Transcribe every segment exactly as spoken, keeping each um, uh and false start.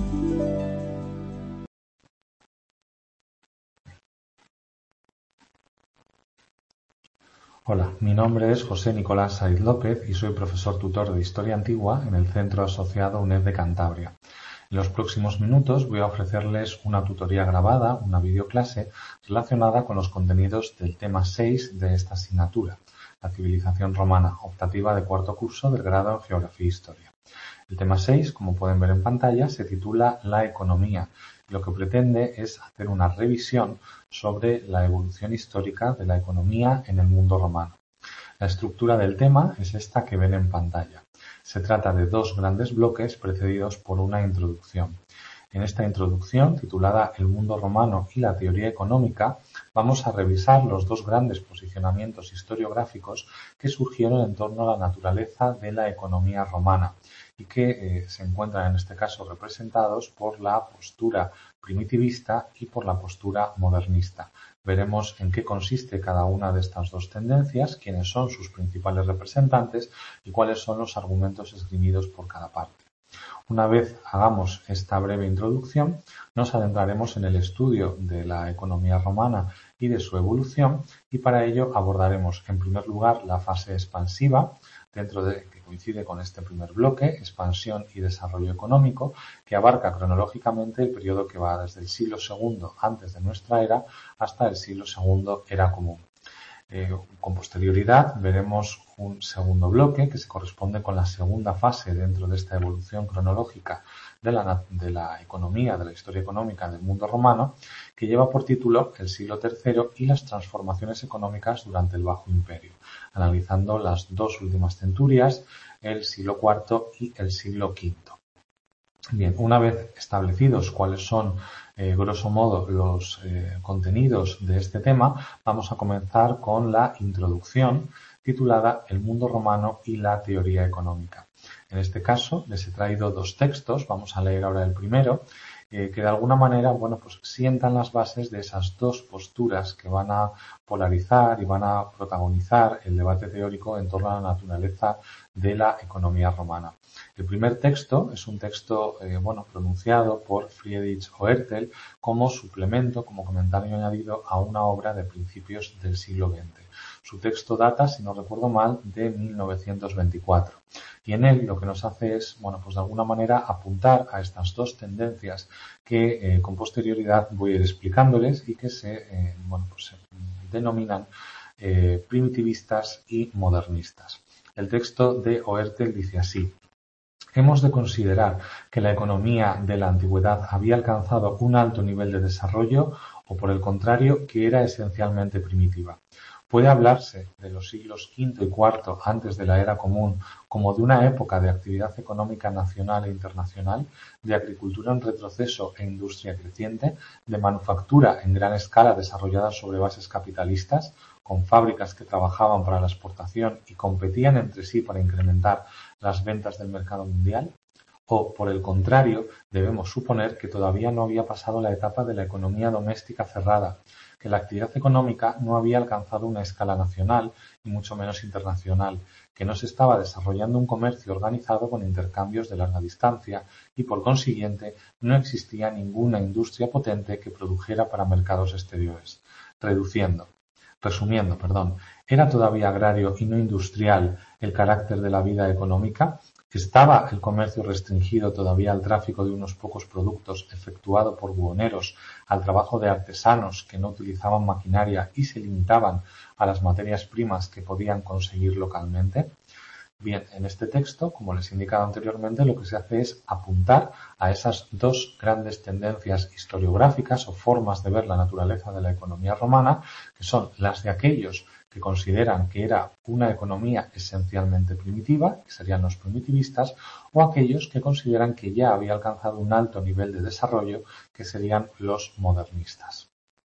Hola, mi nombre es José Nicolás Saiz López y soy profesor tutor de Historia Antigua en el Centro Asociado UNED de Cantabria. En los próximos minutos voy a ofrecerles una tutoría grabada, una videoclase, relacionada con los contenidos del tema seis de esta asignatura, la civilización romana, optativa de cuarto curso del grado en Geografía e Historia. El tema seis, como pueden ver en pantalla, se titula La economía. Lo que pretende es hacer una revisión sobre la evolución histórica de la economía en el mundo romano. La estructura del tema es esta que ven en pantalla. Se trata de dos grandes bloques precedidos por una introducción. En esta introducción, titulada El mundo romano y la teoría económica, vamos a revisar los dos grandes posicionamientos historiográficos que surgieron en torno a la naturaleza de la economía romana y que eh, se encuentran en este caso representados por la postura primitivista y por la postura modernista. Veremos en qué consiste cada una de estas dos tendencias, quiénes son sus principales representantes y cuáles son los argumentos esgrimidos por cada parte. Una vez hagamos esta breve introducción, nos adentraremos en el estudio de la economía romana y de su evolución, y para ello abordaremos en primer lugar la fase expansiva, dentro de que coincide con este primer bloque, expansión y desarrollo económico, que abarca cronológicamente el periodo que va desde el siglo segundo antes de nuestra era hasta el siglo segundo era común. Eh, con posterioridad veremos un segundo bloque que se corresponde con la segunda fase dentro de esta evolución cronológica de la, de la economía, de la historia económica del mundo romano, que lleva por título el siglo tercero y las transformaciones económicas durante el Bajo Imperio, analizando las dos últimas centurias, el siglo cuarto y el siglo quinto. Bien, una vez establecidos cuáles son, eh, grosso modo, los eh, contenidos de este tema, vamos a comenzar con la introducción titulada El mundo romano y la teoría económica. En este caso, les he traído dos textos, vamos a leer ahora el primero, eh, que de alguna manera, bueno, pues sientan las bases de esas dos posturas que van a polarizar y van a protagonizar el debate teórico en torno a la naturaleza de la economía romana. El primer texto es un texto eh, bueno, pronunciado por Friedrich Oertel como suplemento, como comentario añadido a una obra de principios del siglo veinte. Su texto data, si no recuerdo mal, de mil novecientos veinticuatro. Y en él lo que nos hace es, bueno, pues de alguna manera apuntar a estas dos tendencias que eh, con posterioridad voy a ir explicándoles y que se, eh, bueno, pues se denominan eh, primitivistas y modernistas. El texto de Oertel dice así: hemos de considerar que la economía de la antigüedad había alcanzado un alto nivel de desarrollo o, por el contrario, que era esencialmente primitiva. Puede hablarse de los siglos quinto y cuarto antes de la era común como de una época de actividad económica nacional e internacional, de agricultura en retroceso e industria creciente, de manufactura en gran escala desarrollada sobre bases capitalistas, con fábricas que trabajaban para la exportación y competían entre sí para incrementar las ventas del mercado mundial. O, por el contrario, debemos suponer que todavía no había pasado la etapa de la economía doméstica cerrada, que la actividad económica no había alcanzado una escala nacional y mucho menos internacional, que no se estaba desarrollando un comercio organizado con intercambios de larga distancia y, por consiguiente, no existía ninguna industria potente que produjera para mercados exteriores. Reduciendo, resumiendo, perdón, ¿era todavía agrario y no industrial el carácter de la vida económica? ¿Estaba el comercio restringido todavía al tráfico de unos pocos productos efectuado por buhoneros, al trabajo de artesanos que no utilizaban maquinaria y se limitaban a las materias primas que podían conseguir localmente? Bien, en este texto, como les he indicado anteriormente, lo que se hace es apuntar a esas dos grandes tendencias historiográficas o formas de ver la naturaleza de la economía romana, que son las de aquellos que consideran que era una economía esencialmente primitiva, que serían los primitivistas, o aquellos que consideran que ya había alcanzado un alto nivel de desarrollo, que serían los modernistas.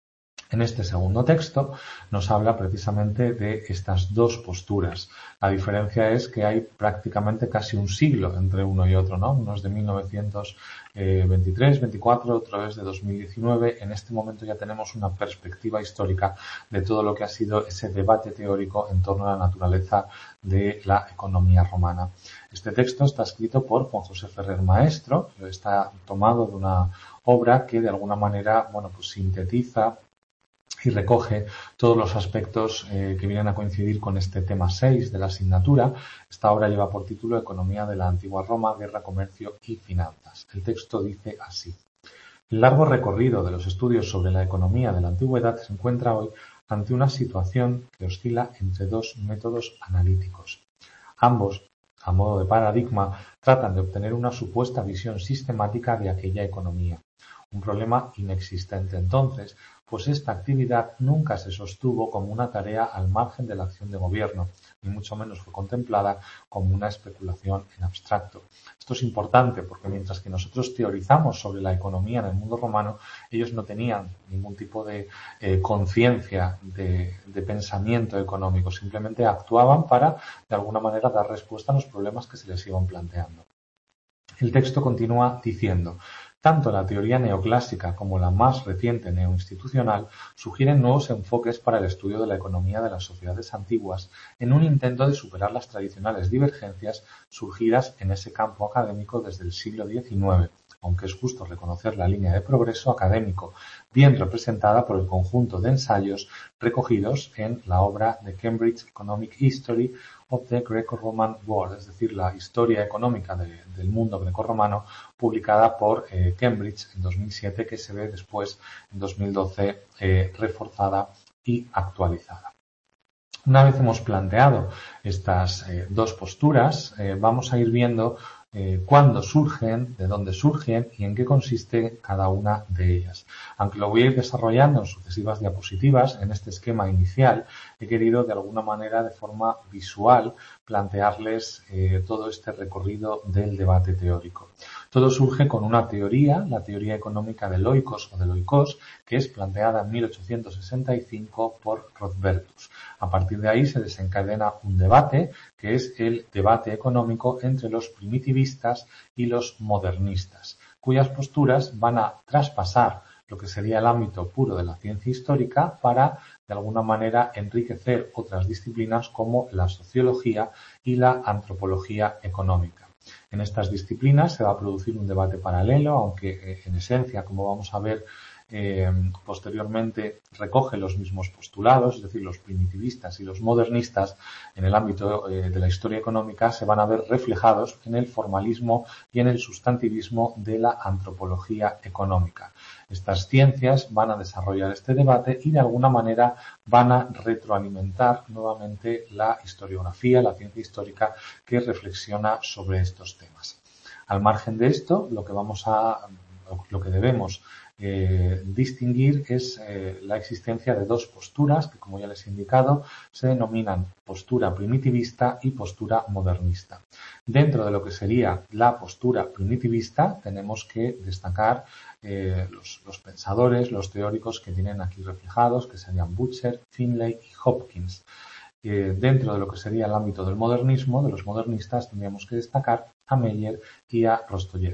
En este segundo texto nos habla precisamente de estas dos posturas. La diferencia es que hay prácticamente casi un siglo entre uno y otro, ¿no? Uno es de mil novecientos veintitrés, veinticuatro, otro es de dos mil diecinueve. En este momento ya tenemos una perspectiva histórica de todo lo que ha sido ese debate teórico en torno a la naturaleza de la economía romana. Este texto está escrito por Juan José Ferrer Maestro, está tomado de una obra que de alguna manera, bueno, pues sintetiza y recoge todos los aspectos eh, que vienen a coincidir con este tema seis de la asignatura. Esta obra lleva por título Economía de la Antigua Roma, Guerra, Comercio y Finanzas. El texto dice así: el largo recorrido de los estudios sobre la economía de la antigüedad se encuentra hoy ante una situación que oscila entre dos métodos analíticos. Ambos, a modo de paradigma, tratan de obtener una supuesta visión sistemática de aquella economía. Un problema inexistente entonces, pues esta actividad nunca se sostuvo como una tarea al margen de la acción de gobierno, ni mucho menos fue contemplada como una especulación en abstracto. Esto es importante porque mientras que nosotros teorizamos sobre la economía en el mundo romano, ellos no tenían ningún tipo de eh, conciencia de, de pensamiento económico, simplemente actuaban para, de alguna manera, dar respuesta a los problemas que se les iban planteando. El texto continúa diciendo: tanto la teoría neoclásica como la más reciente neoinstitucional sugieren nuevos enfoques para el estudio de la economía de las sociedades antiguas en un intento de superar las tradicionales divergencias surgidas en ese campo académico desde el siglo diecinueve, aunque es justo reconocer la línea de progreso académico, bien representada por el conjunto de ensayos recogidos en la obra de Cambridge Economic History of the Greco-Roman World, es decir, la historia económica de, del mundo grecorromano, publicada por eh, Cambridge en dos mil siete, que se ve después, en dos mil doce, eh, reforzada y actualizada. Una vez hemos planteado estas eh, dos posturas, eh, vamos a ir viendo eh, cuándo surgen, de dónde surgen y en qué consiste cada una de ellas. Aunque lo voy a ir desarrollando en sucesivas diapositivas, en este esquema inicial he querido de alguna manera, de forma visual, plantearles eh, todo este recorrido del debate teórico. Todo surge con una teoría, la teoría económica del oikos o del oikos, que es planteada en mil ochocientos sesenta y cinco por Rodbertus. A partir de ahí se desencadena un debate, que es el debate económico entre los primitivistas y los modernistas, cuyas posturas van a traspasar lo que sería el ámbito puro de la ciencia histórica para, de alguna manera, enriquecer otras disciplinas como la sociología y la antropología económica. En estas disciplinas se va a producir un debate paralelo, aunque eh, en esencia, como vamos a ver eh, posteriormente, recoge los mismos postulados, es decir, los primitivistas y los modernistas en el ámbito eh, de la historia económica se van a ver reflejados en el formalismo y en el sustantivismo de la antropología económica. Estas ciencias van a desarrollar este debate y de alguna manera van a retroalimentar nuevamente la historiografía, la ciencia histórica que reflexiona sobre estos temas. Al margen de esto, lo que vamos a, lo que debemos eh, distinguir es eh, la existencia de dos posturas que, como ya les he indicado, se denominan postura primitivista y postura modernista. Dentro de lo que sería la postura primitivista tenemos que destacar eh, los, los pensadores, los teóricos que tienen aquí reflejados, que serían Butcher, Finlay y Hopkins. Eh, dentro de lo que sería el ámbito del modernismo, de los modernistas, tendríamos que destacar a Meyer y a Rostoyev.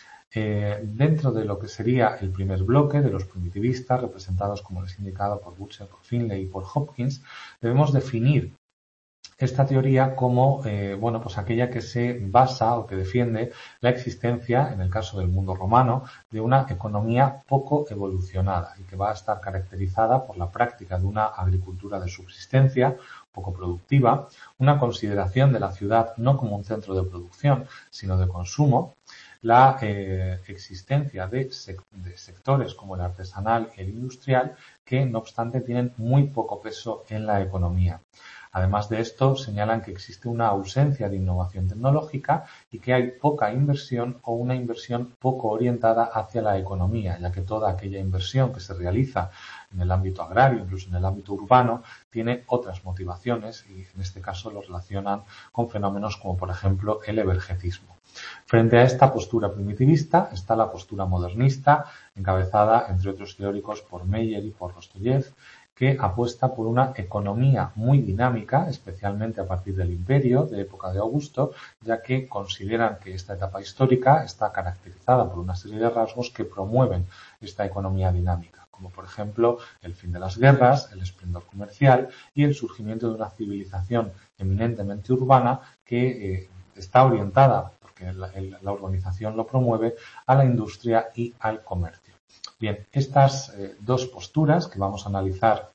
Eh, dentro de lo que sería el primer bloque de los primitivistas, representados, como les he indicado, por Butcher, por Finlay y por Hopkins, debemos definir esta teoría como eh, bueno, pues aquella que se basa o que defiende la existencia, en el caso del mundo romano, de una economía poco evolucionada y que va a estar caracterizada por la práctica de una agricultura de subsistencia poco productiva, una consideración de la ciudad no como un centro de producción, sino de consumo, la eh, existencia de, sec de sectores como el artesanal y el industrial que, no obstante, tienen muy poco peso en la economía. Además de esto, señalan que existe una ausencia de innovación tecnológica y que hay poca inversión o una inversión poco orientada hacia la economía, ya que toda aquella inversión que se realiza en el ámbito agrario, incluso en el ámbito urbano, tiene otras motivaciones y en este caso lo relacionan con fenómenos como por ejemplo el evergetismo. Frente a esta postura primitivista está la postura modernista, encabezada entre otros teóricos por Meyer y por Rostoyev, que apuesta por una economía muy dinámica, especialmente a partir del Imperio, de época de Augusto, ya que consideran que esta etapa histórica está caracterizada por una serie de rasgos que promueven esta economía dinámica, como por ejemplo el fin de las guerras, el esplendor comercial y el surgimiento de una civilización eminentemente urbana que eh, está orientada, porque la, el, la urbanización lo promueve, a la industria y al comercio. Bien, estas eh, dos posturas que vamos a analizar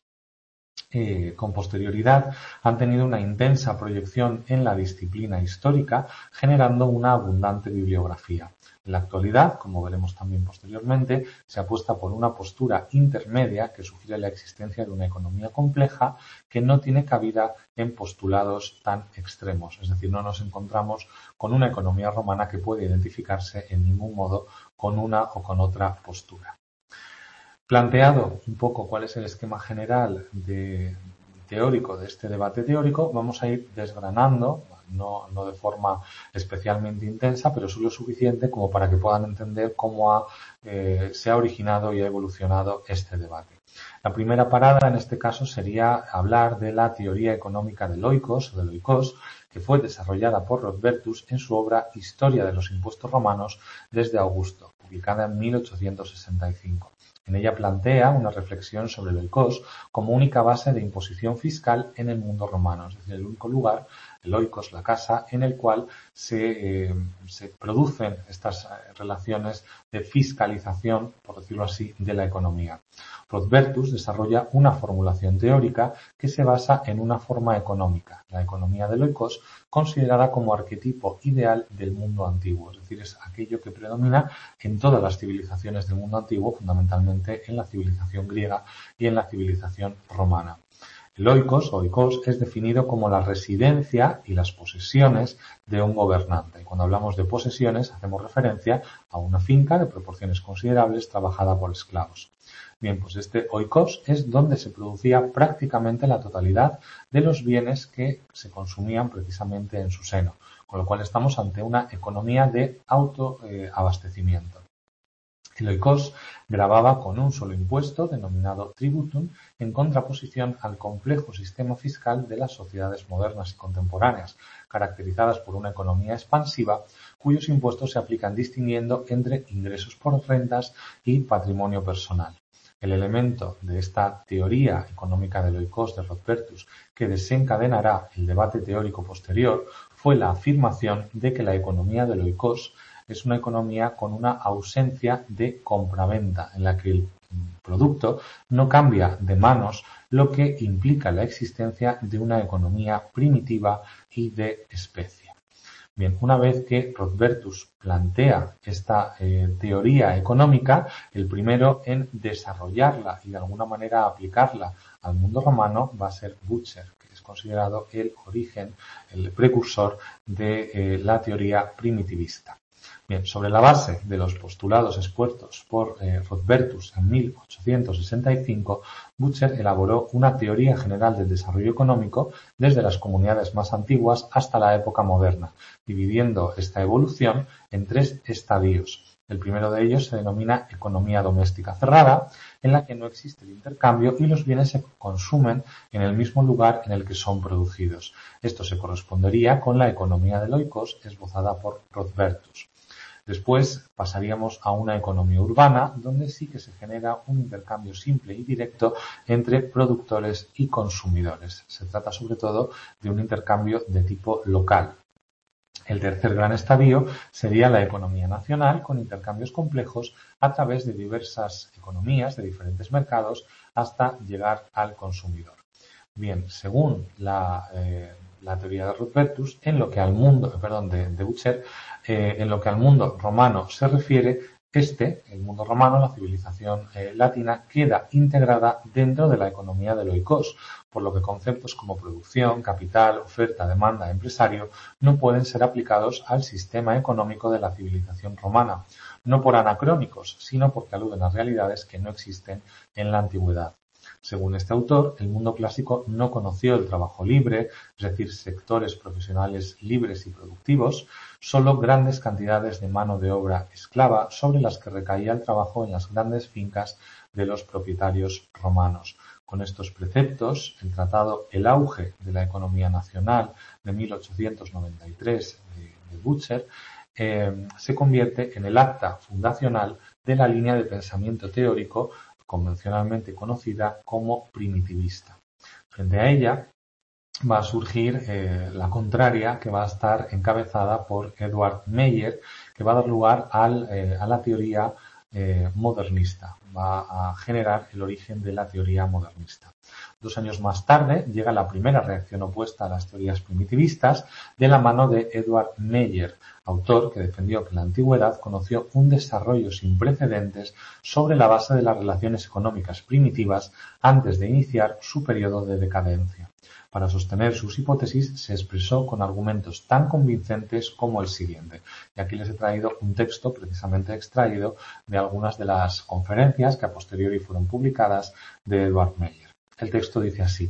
eh, con posterioridad han tenido una intensa proyección en la disciplina histórica, generando una abundante bibliografía. En la actualidad, como veremos también posteriormente, se apuesta por una postura intermedia que sugiere la existencia de una economía compleja que no tiene cabida en postulados tan extremos. Es decir, no nos encontramos con una economía romana que pueda identificarse en ningún modo con una o con otra postura. Planteado un poco cuál es el esquema general de, teórico de este debate teórico, vamos a ir desgranando, no, no de forma especialmente intensa, pero solo suficiente como para que puedan entender cómo ha, eh, se ha originado y ha evolucionado este debate. La primera parada en este caso sería hablar de la teoría económica del oikos o del oikos, que fue desarrollada por Rodbertus en su obra Historia de los impuestos romanos desde Augusto, publicada en mil ochocientos sesenta y cinco. En ella plantea una reflexión sobre el oikos como única base de imposición fiscal en el mundo romano, es decir, el único lugar, el oikos, la casa, en el cual se, eh, se producen estas relaciones de fiscalización, por decirlo así, de la economía. Rodbertus desarrolla una formulación teórica que se basa en una forma económica, la economía del oikos, considerada como arquetipo ideal del mundo antiguo, es decir, es aquello que predomina en todas las civilizaciones del mundo antiguo, fundamentalmente en la civilización griega y en la civilización romana. El oikos o oikos es definido como la residencia y las posesiones de un gobernante. Y cuando hablamos de posesiones hacemos referencia a una finca de proporciones considerables trabajada por esclavos. Bien, pues este oikos es donde se producía prácticamente la totalidad de los bienes que se consumían precisamente en su seno, con lo cual estamos ante una economía de autoabastecimiento. El oikos gravaba con un solo impuesto, denominado tributum, en contraposición al complejo sistema fiscal de las sociedades modernas y contemporáneas, caracterizadas por una economía expansiva, cuyos impuestos se aplican distinguiendo entre ingresos por rentas y patrimonio personal. El elemento de esta teoría económica del oikos de Rodbertus que desencadenará el debate teórico posterior fue la afirmación de que la economía del oikos es una economía con una ausencia de compraventa, en la que el producto no cambia de manos, lo que implica la existencia de una economía primitiva y de especie. Bien, una vez que Rodbertus plantea esta eh, teoría económica, el primero en desarrollarla y de alguna manera aplicarla al mundo romano va a ser Butcher, que es considerado el origen, el precursor de eh, la teoría primitivista. Bien, sobre la base de los postulados expuestos por eh, Rodbertus en mil ochocientos sesenta y cinco, Butcher elaboró una teoría general del desarrollo económico desde las comunidades más antiguas hasta la época moderna, dividiendo esta evolución en tres estadios. El primero de ellos se denomina economía doméstica cerrada, en la que no existe el intercambio y los bienes se consumen en el mismo lugar en el que son producidos. Esto se correspondería con la economía del oikos esbozada por Rodbertus. Después pasaríamos a una economía urbana, donde sí que se genera un intercambio simple y directo entre productores y consumidores. Se trata sobre todo de un intercambio de tipo local. El tercer gran estadio sería la economía nacional, con intercambios complejos a través de diversas economías de diferentes mercados hasta llegar al consumidor. Bien, según la, eh, la teoría de Rodbertus, en lo que al mundo, perdón, de, de Butcher, eh, en lo que al mundo romano se refiere, Este, el mundo romano, la civilización eh, latina, queda integrada dentro de la economía del oikos, por lo que conceptos como producción, capital, oferta, demanda, empresario no pueden ser aplicados al sistema económico de la civilización romana, no por anacrónicos, sino porque aluden a realidades que no existen en la antigüedad. Según este autor, el mundo clásico no conoció el trabajo libre, es decir, sectores profesionales libres y productivos, solo grandes cantidades de mano de obra esclava sobre las que recaía el trabajo en las grandes fincas de los propietarios romanos. Con estos preceptos, el tratado El auge de la economía nacional de mil ochocientos noventa y tres de, de Butcher eh, se convierte en el acta fundacional de la línea de pensamiento teórico convencionalmente conocida como primitivista. Frente a ella va a surgir eh, la contraria, que va a estar encabezada por Edward Meyer, que va a dar lugar al, eh, a la teoría eh, modernista, va a generar el origen de la teoría modernista. Dos años más tarde llega la primera reacción opuesta a las teorías primitivistas de la mano de Edward Meyer, autor que defendió que la antigüedad conoció un desarrollo sin precedentes sobre la base de las relaciones económicas primitivas antes de iniciar su periodo de decadencia. Para sostener sus hipótesis se expresó con argumentos tan convincentes como el siguiente. Y aquí les he traído un texto precisamente extraído de algunas de las conferencias que a posteriori fueron publicadas de Edward Meyer. El texto dice así: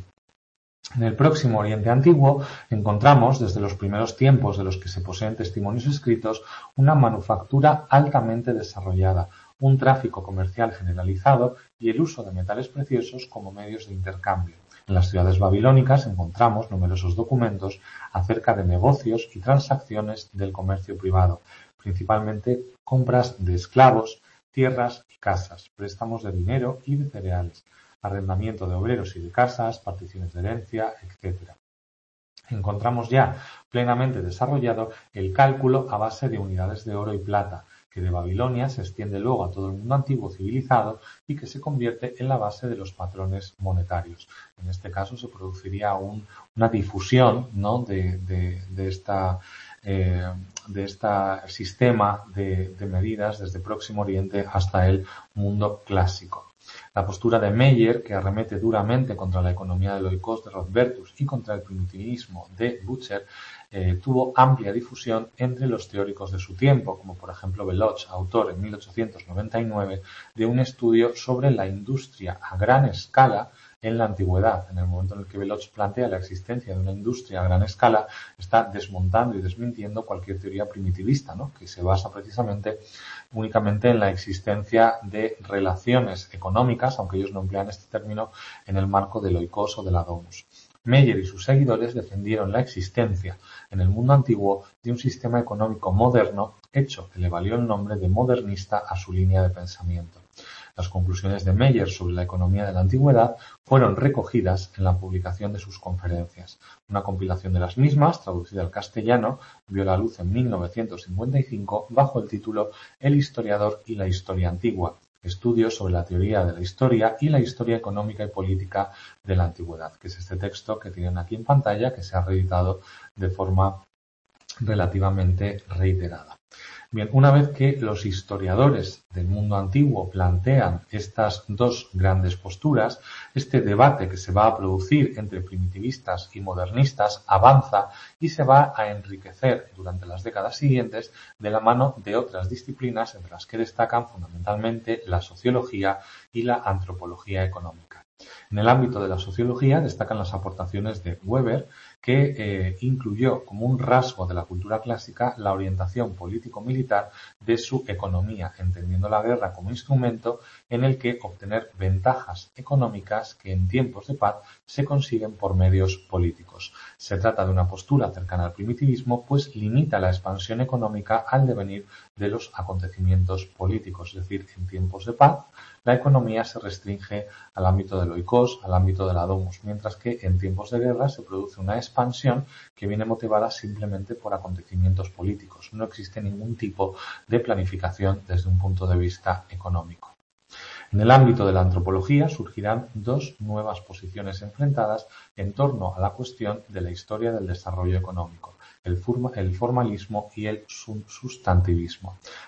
en el próximo Oriente Antiguo encontramos, desde los primeros tiempos de los que se poseen testimonios escritos, una manufactura altamente desarrollada, un tráfico comercial generalizado y el uso de metales preciosos como medios de intercambio. En las ciudades babilónicas encontramos numerosos documentos acerca de negocios y transacciones del comercio privado, principalmente compras de esclavos, tierras y casas, préstamos de dinero y de cereales, arrendamiento de obreros y de casas, particiones de herencia, etcétera. Encontramos ya plenamente desarrollado el cálculo a base de unidades de oro y plata, que de Babilonia se extiende luego a todo el mundo antiguo civilizado y que se convierte en la base de los patrones monetarios. En este caso se produciría un, una difusión, ¿no?, de, de, de esta eh, de este sistema de, de medidas desde Próximo Oriente hasta el mundo clásico. La postura de Meyer, que arremete duramente contra la economía del oikos de Rodbertus y contra el primitivismo de Butcher, eh, tuvo amplia difusión entre los teóricos de su tiempo, como por ejemplo Veloch, autor en mil ochocientos noventa y nueve de un estudio sobre la industria a gran escala en la antigüedad. En el momento en el que Veloch plantea la existencia de una industria a gran escala, está desmontando y desmintiendo cualquier teoría primitivista, ¿no?, que se basa precisamente únicamente en la existencia de relaciones económicas, aunque ellos no emplean este término, en el marco del oikos o de la domus. Meyer y sus seguidores defendieron la existencia en el mundo antiguo de un sistema económico moderno, hecho que le valió el nombre de modernista a su línea de pensamiento. Las conclusiones de Meyer sobre la economía de la antigüedad fueron recogidas en la publicación de sus conferencias. Una compilación de las mismas, traducida al castellano, vio la luz en mil novecientos cincuenta y cinco bajo el título El historiador y la historia antigua, estudios sobre la teoría de la historia y la historia económica y política de la antigüedad, que es este texto que tienen aquí en pantalla, que se ha reeditado de forma relativamente reiterada. Bien, una vez que los historiadores del mundo antiguo plantean estas dos grandes posturas, este debate que se va a producir entre primitivistas y modernistas avanza y se va a enriquecer durante las décadas siguientes de la mano de otras disciplinas, entre las que destacan fundamentalmente la sociología y la antropología económica. En el ámbito de la sociología destacan las aportaciones de Weber, que eh, incluyó como un rasgo de la cultura clásica la orientación político-militar de su economía, entendiendo la guerra como instrumento en el que obtener ventajas económicas que en tiempos de paz se consiguen por medios políticos. Se trata de una postura cercana al primitivismo, pues limita la expansión económica al devenir de los acontecimientos políticos, es decir, en tiempos de paz la economía se restringe al ámbito del oikos, al ámbito de la domus, mientras que en tiempos de guerra se produce una expansión que viene motivada simplemente por acontecimientos políticos. No existe ningún tipo de planificación desde un punto de vista económico. En el ámbito de la antropología surgirán dos nuevas posiciones enfrentadas en torno a la cuestión de la historia del desarrollo económico, el formalismo y el sustantivismo.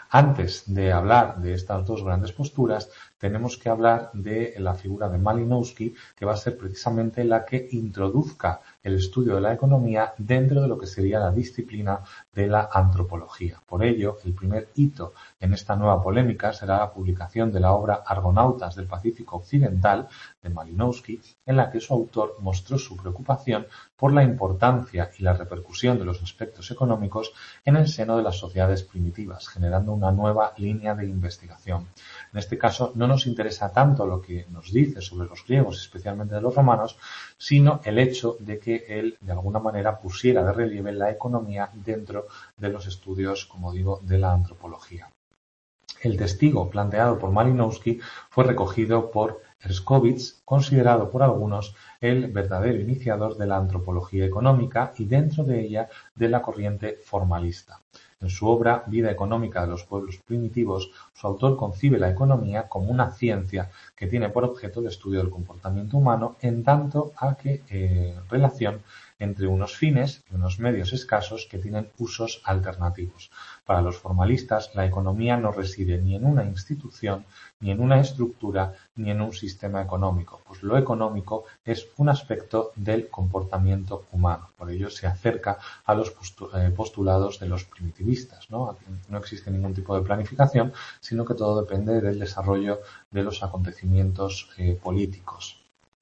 Antes de hablar de estas dos grandes posturas, tenemos que hablar de la figura de Malinowski, que va a ser precisamente la que introduzca el estudio de la economía dentro de lo que sería la disciplina de la antropología. Por ello, el primer hito en esta nueva polémica será la publicación de la obra Argonautas del Pacífico Occidental de Malinowski, en la que su autor mostró su preocupación por la importancia y la repercusión de los aspectos económicos en el seno de las sociedades primitivas, generando una nueva línea de investigación. En este caso, no nos interesa tanto lo que nos dice sobre los griegos, especialmente de los romanos, sino el hecho de que él, de alguna manera, pusiera de relieve la economía dentro de los estudios, como digo, de la antropología. El testigo planteado por Malinowski fue recogido por Herskovits, considerado por algunos el verdadero iniciador de la antropología económica y dentro de ella de la corriente formalista. En su obra Vida económica de los pueblos primitivos, su autor concibe la economía como una ciencia que tiene por objeto el estudio del comportamiento humano en tanto a que eh, relación entre unos fines y unos medios escasos que tienen usos alternativos. Para los formalistas, la economía no reside ni en una institución, ni en una estructura, ni en un sistema económico, pues lo económico es un aspecto del comportamiento humano. Por ello se acerca a los postulados de los primitivistas, ¿no? Aquí no existe ningún tipo de planificación, sino que todo depende del desarrollo de los acontecimientos eh, políticos.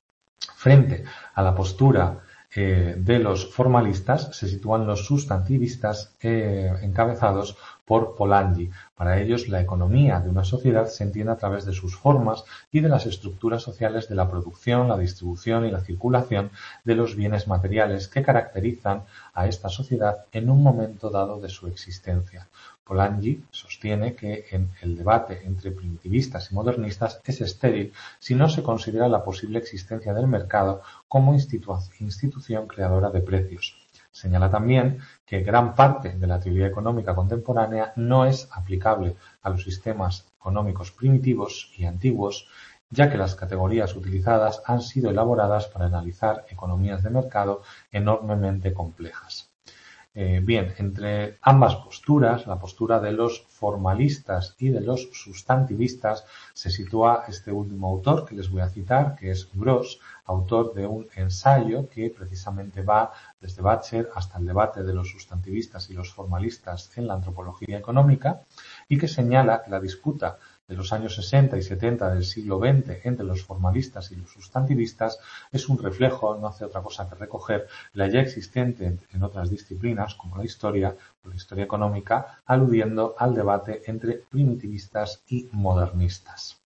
Frente a la postura eh, de los formalistas se sitúan los sustantivistas eh, encabezados por Polanyi. Para ellos, la economía de una sociedad se entiende a través de sus formas y de las estructuras sociales de la producción, la distribución y la circulación de los bienes materiales que caracterizan a esta sociedad en un momento dado de su existencia. Polanyi sostiene que en el debate entre primitivistas y modernistas es estéril si no se considera la posible existencia del mercado como institu- institución creadora de precios. Señala también que gran parte de la teoría económica contemporánea no es aplicable a los sistemas económicos primitivos y antiguos, ya que las categorías utilizadas han sido elaboradas para analizar economías de mercado enormemente complejas. Eh, bien, entre ambas posturas, la postura de los formalistas y de los sustantivistas, se sitúa este último autor que les voy a citar, que es Gross, autor de un ensayo que precisamente va desde Butcher hasta el debate de los sustantivistas y los formalistas en la antropología económica, y que señala que la disputa de los años sesenta y setenta del siglo veinte entre los formalistas y los sustantivistas es un reflejo, no hace otra cosa que recoger la ya existente en otras disciplinas como la historia o la historia económica, aludiendo al debate entre primitivistas y modernistas.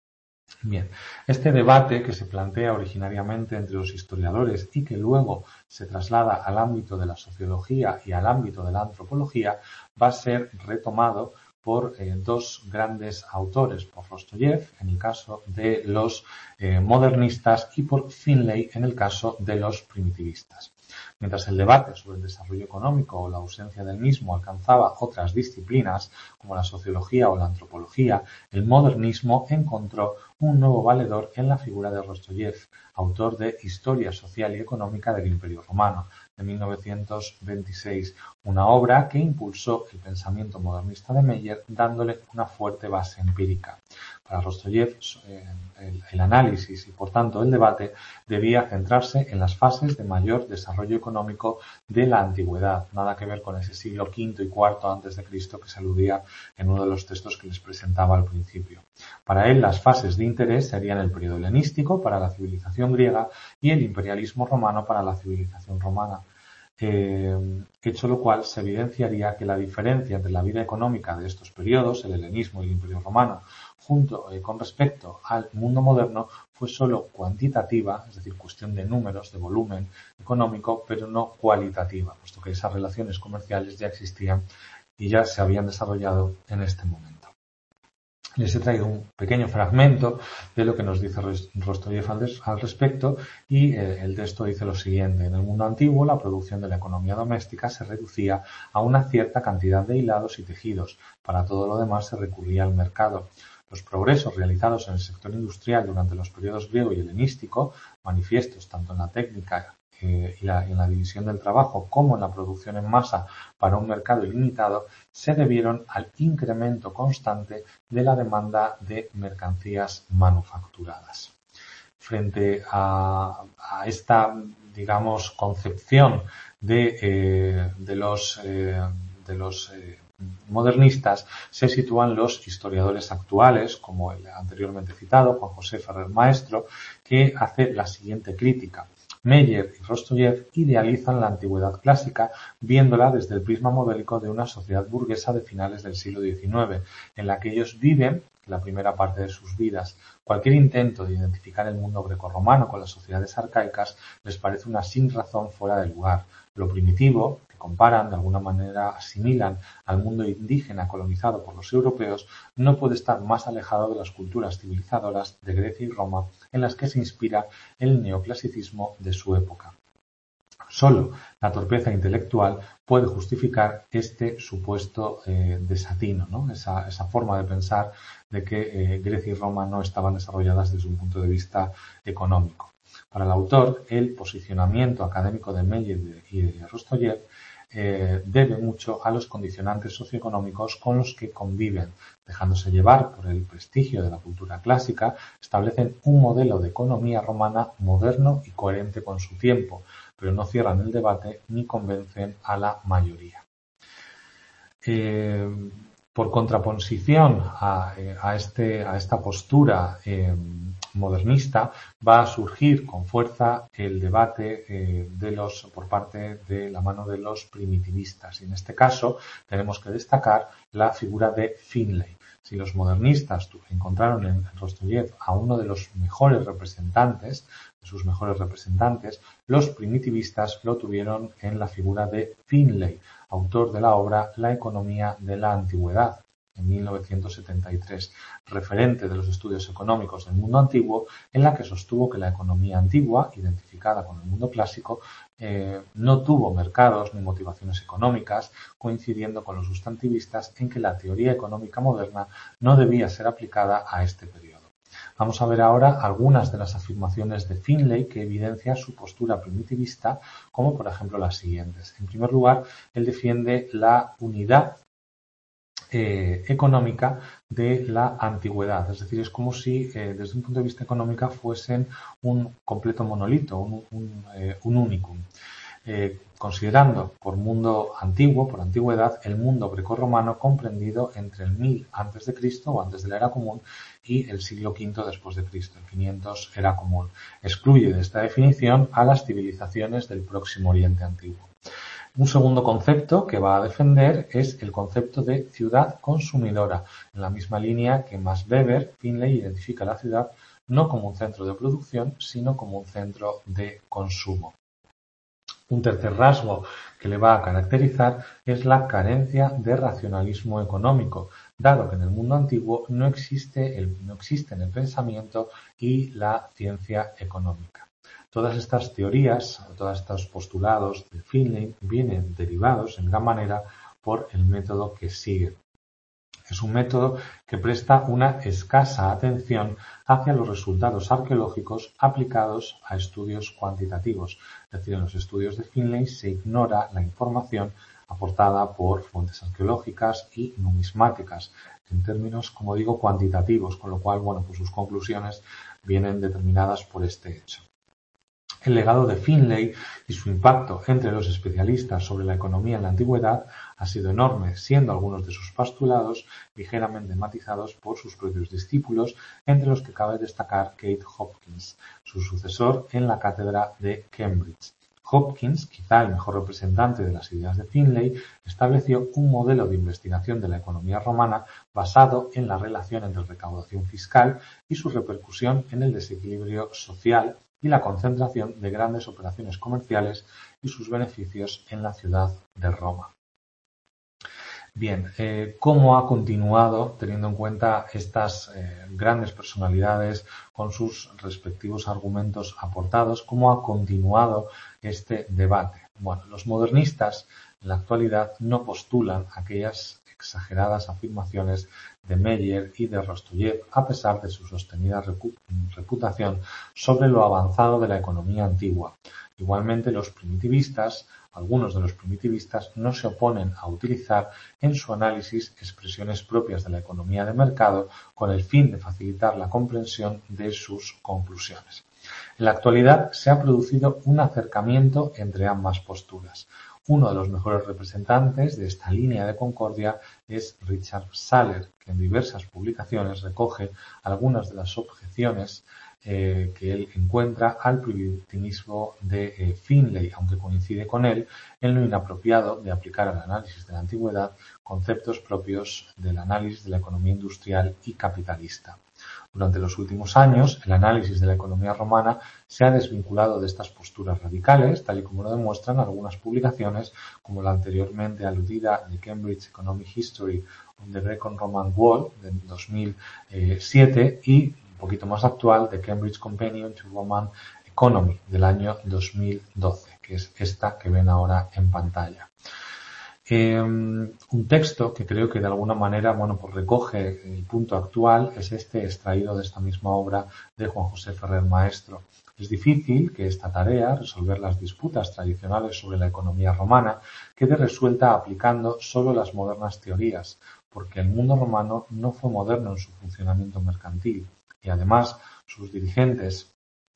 Bien, este debate que se plantea originariamente entre los historiadores y que luego se traslada al ámbito de la sociología y al ámbito de la antropología va a ser retomado por eh, dos grandes autores, por Rostoyev en el caso de los eh, modernistas y por Finlay en el caso de los primitivistas. Mientras el debate sobre el desarrollo económico o la ausencia del mismo alcanzaba otras disciplinas, como la sociología o la antropología, el modernismo encontró un nuevo valedor en la figura de Rostoyev, autor de Historia Social y Económica del Imperio Romano, de mil novecientos veintiséis, una obra que impulsó el pensamiento modernista de Meyer, dándole una fuerte base empírica. Para Rostoyev, el, el análisis y, por tanto, el debate debía centrarse en las fases de mayor desarrollo económico de la antigüedad, nada que ver con ese siglo quinto y cuarto antes de Cristo que se aludía en uno de los textos que les presentaba al principio. Para él, las fases de interés serían el periodo helenístico para la civilización griega y el imperialismo romano para la civilización romana. Eh, hecho lo cual se evidenciaría que la diferencia entre la vida económica de estos periodos, el helenismo y el imperio romano, junto eh, con respecto al mundo moderno, fue solo cuantitativa, es decir, cuestión de números, de volumen económico, pero no cualitativa, puesto que esas relaciones comerciales ya existían y ya se habían desarrollado en este momento. Les he traído un pequeño fragmento de lo que nos dice Rostoyev al respecto y eh, el texto dice lo siguiente. En el mundo antiguo, la producción de la economía doméstica se reducía a una cierta cantidad de hilados y tejidos. Para todo lo demás se recurría al mercado. Los progresos realizados en el sector industrial durante los periodos griego y helenístico, manifiestos tanto en la técnica eh, y, la, y en la división del trabajo como en la producción en masa para un mercado ilimitado se debieron al incremento constante de la demanda de mercancías manufacturadas. Frente a, a esta, digamos, concepción de, eh, de los, eh, de los eh, modernistas, se sitúan los historiadores actuales, como el anteriormente citado, Juan José Ferrer Maestro, que hace la siguiente crítica. Meyer y Rostoyev idealizan la antigüedad clásica viéndola desde el prisma modélico de una sociedad burguesa de finales del siglo diecinueve, en la que ellos viven la primera parte de sus vidas. Cualquier intento de identificar el mundo grecorromano con las sociedades arcaicas les parece una sinrazón fuera de lugar. Lo primitivo, que comparan, de alguna manera asimilan al mundo indígena colonizado por los europeos, no puede estar más alejado de las culturas civilizadoras de Grecia y Roma en las que se inspira el neoclasicismo de su época. Solo la torpeza intelectual puede justificar este supuesto eh, desatino, ¿no? esa, esa forma de pensar de que eh, Grecia y Roma no estaban desarrolladas desde un punto de vista económico. Para el autor, el posicionamiento académico de Meyer y de Rostoyev eh, debe mucho a los condicionantes socioeconómicos con los que conviven. Dejándose llevar por el prestigio de la cultura clásica, establecen un modelo de economía romana moderno y coherente con su tiempo, pero no cierran el debate ni convencen a la mayoría. Eh, por contraposición a, a, este, a esta postura eh, modernista, va a surgir con fuerza el debate eh, de los, por parte de la mano de los primitivistas. Y en este caso tenemos que destacar la figura de Finlay. Si los modernistas encontraron en Rostoyev a uno de los mejores representantes, de sus mejores representantes, los primitivistas lo tuvieron en la figura de Finlay, autor de la obra La economía de la antigüedad, en mil novecientos setenta y tres, referente de los estudios económicos del mundo antiguo, en la que sostuvo que la economía antigua, identificada con el mundo clásico, eh, no tuvo mercados ni motivaciones económicas, coincidiendo con los sustantivistas en que la teoría económica moderna no debía ser aplicada a este periodo. Vamos a ver ahora algunas de las afirmaciones de Finlay que evidencian su postura primitivista, como por ejemplo las siguientes. En primer lugar, él defiende la unidad Eh, económica de la antigüedad, es decir, es como si eh, desde un punto de vista económico fuesen un completo monolito, un, un, eh, un unicum. Eh, considerando por mundo antiguo, por antigüedad, el mundo grecorromano comprendido entre el mil antes de Cristo o antes de la era común y el siglo quinto después de Cristo, el quinientos era común. Excluye de esta definición a las civilizaciones del Próximo Oriente antiguo. Un segundo concepto que va a defender es el concepto de ciudad consumidora, en la misma línea que Max Weber, Finlay identifica la ciudad no como un centro de producción, sino como un centro de consumo. Un tercer rasgo que le va a caracterizar es la carencia de racionalismo económico, dado que en el mundo antiguo no existe el, no existen el pensamiento y la ciencia económica. Todas estas teorías, todos estos postulados de Finlay vienen derivados en gran manera por el método que sigue. Es un método que presta una escasa atención hacia los resultados arqueológicos aplicados a estudios cuantitativos. Es decir, en los estudios de Finlay se ignora la información aportada por fuentes arqueológicas y numismáticas, en términos, como digo, cuantitativos, con lo cual, bueno, pues sus conclusiones vienen determinadas por este hecho. El legado de Finlay y su impacto entre los especialistas sobre la economía en la antigüedad ha sido enorme, siendo algunos de sus postulados ligeramente matizados por sus propios discípulos, entre los que cabe destacar Kate Hopkins, su sucesor en la cátedra de Cambridge. Hopkins, quizá el mejor representante de las ideas de Finlay, estableció un modelo de investigación de la economía romana basado en la relación entre recaudación fiscal y su repercusión en el desequilibrio social y la concentración de grandes operaciones comerciales y sus beneficios en la ciudad de Roma. Bien, eh, ¿cómo ha continuado, teniendo en cuenta estas eh, grandes personalidades con sus respectivos argumentos aportados, cómo ha continuado este debate? Bueno, los modernistas en la actualidad no postulan aquellas exageradas afirmaciones de Meyer y de Rostoyev, a pesar de su sostenida reputación sobre lo avanzado de la economía antigua. Igualmente, los primitivistas, algunos de los primitivistas, no se oponen a utilizar en su análisis expresiones propias de la economía de mercado con el fin de facilitar la comprensión de sus conclusiones. En la actualidad se ha producido un acercamiento entre ambas posturas. Uno de los mejores representantes de esta línea de concordia es Richard Saller, que en diversas publicaciones recoge algunas de las objeciones eh, que él encuentra al primitivismo de eh, Finlay, aunque coincide con él en lo inapropiado de aplicar al análisis de la antigüedad conceptos propios del análisis de la economía industrial y capitalista. Durante los últimos años, el análisis de la economía romana se ha desvinculado de estas posturas radicales, tal y como lo demuestran algunas publicaciones como la anteriormente aludida The Cambridge Economic History of the Greco-Roman World de dos mil siete y, un poquito más actual, The Cambridge Companion to Roman Economy del año dos mil doce, que es esta que ven ahora en pantalla. Eh, un texto que creo que de alguna manera, bueno, pues recoge el punto actual es este extraído de esta misma obra de Juan José Ferrer Maestro. Es difícil que esta tarea, resolver las disputas tradicionales sobre la economía romana, quede resuelta aplicando solo las modernas teorías, porque el mundo romano no fue moderno en su funcionamiento mercantil y además sus dirigentes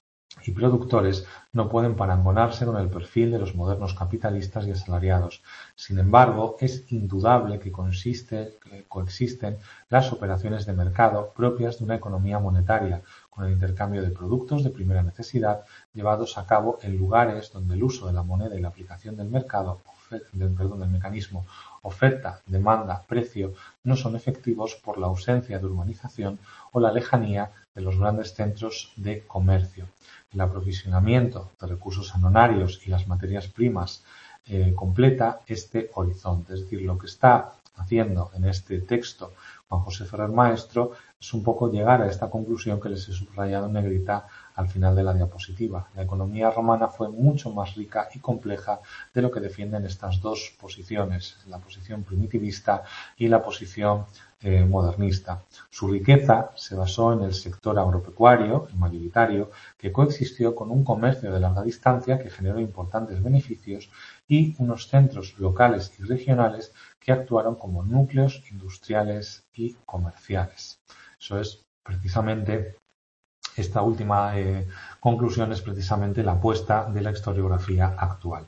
y productores no pueden parangonarse con el perfil de los modernos capitalistas y asalariados. Sin embargo, es indudable que, consiste, que coexisten las operaciones de mercado propias de una economía monetaria, con el intercambio de productos de primera necesidad llevados a cabo en lugares donde el uso de la moneda y la aplicación del mercado, del, perdón, del mecanismo oferta, demanda, precio no son efectivos por la ausencia de urbanización o la lejanía de los grandes centros de comercio. El aprovisionamiento de recursos anonarios y las materias primas eh, completa este horizonte. Es decir, lo que está haciendo en este texto Juan José Ferrer Maestro es un poco llegar a esta conclusión que les he subrayado en negrita al final de la diapositiva. La economía romana fue mucho más rica y compleja de lo que defienden estas dos posiciones, la posición primitivista y la posición eh, modernista. Su riqueza se basó en el sector agropecuario, mayoritario, que coexistió con un comercio de larga distancia que generó importantes beneficios y unos centros locales y regionales que actuaron como núcleos industriales y comerciales. Eso es precisamente, esta última eh, conclusión es precisamente la apuesta de la historiografía actual.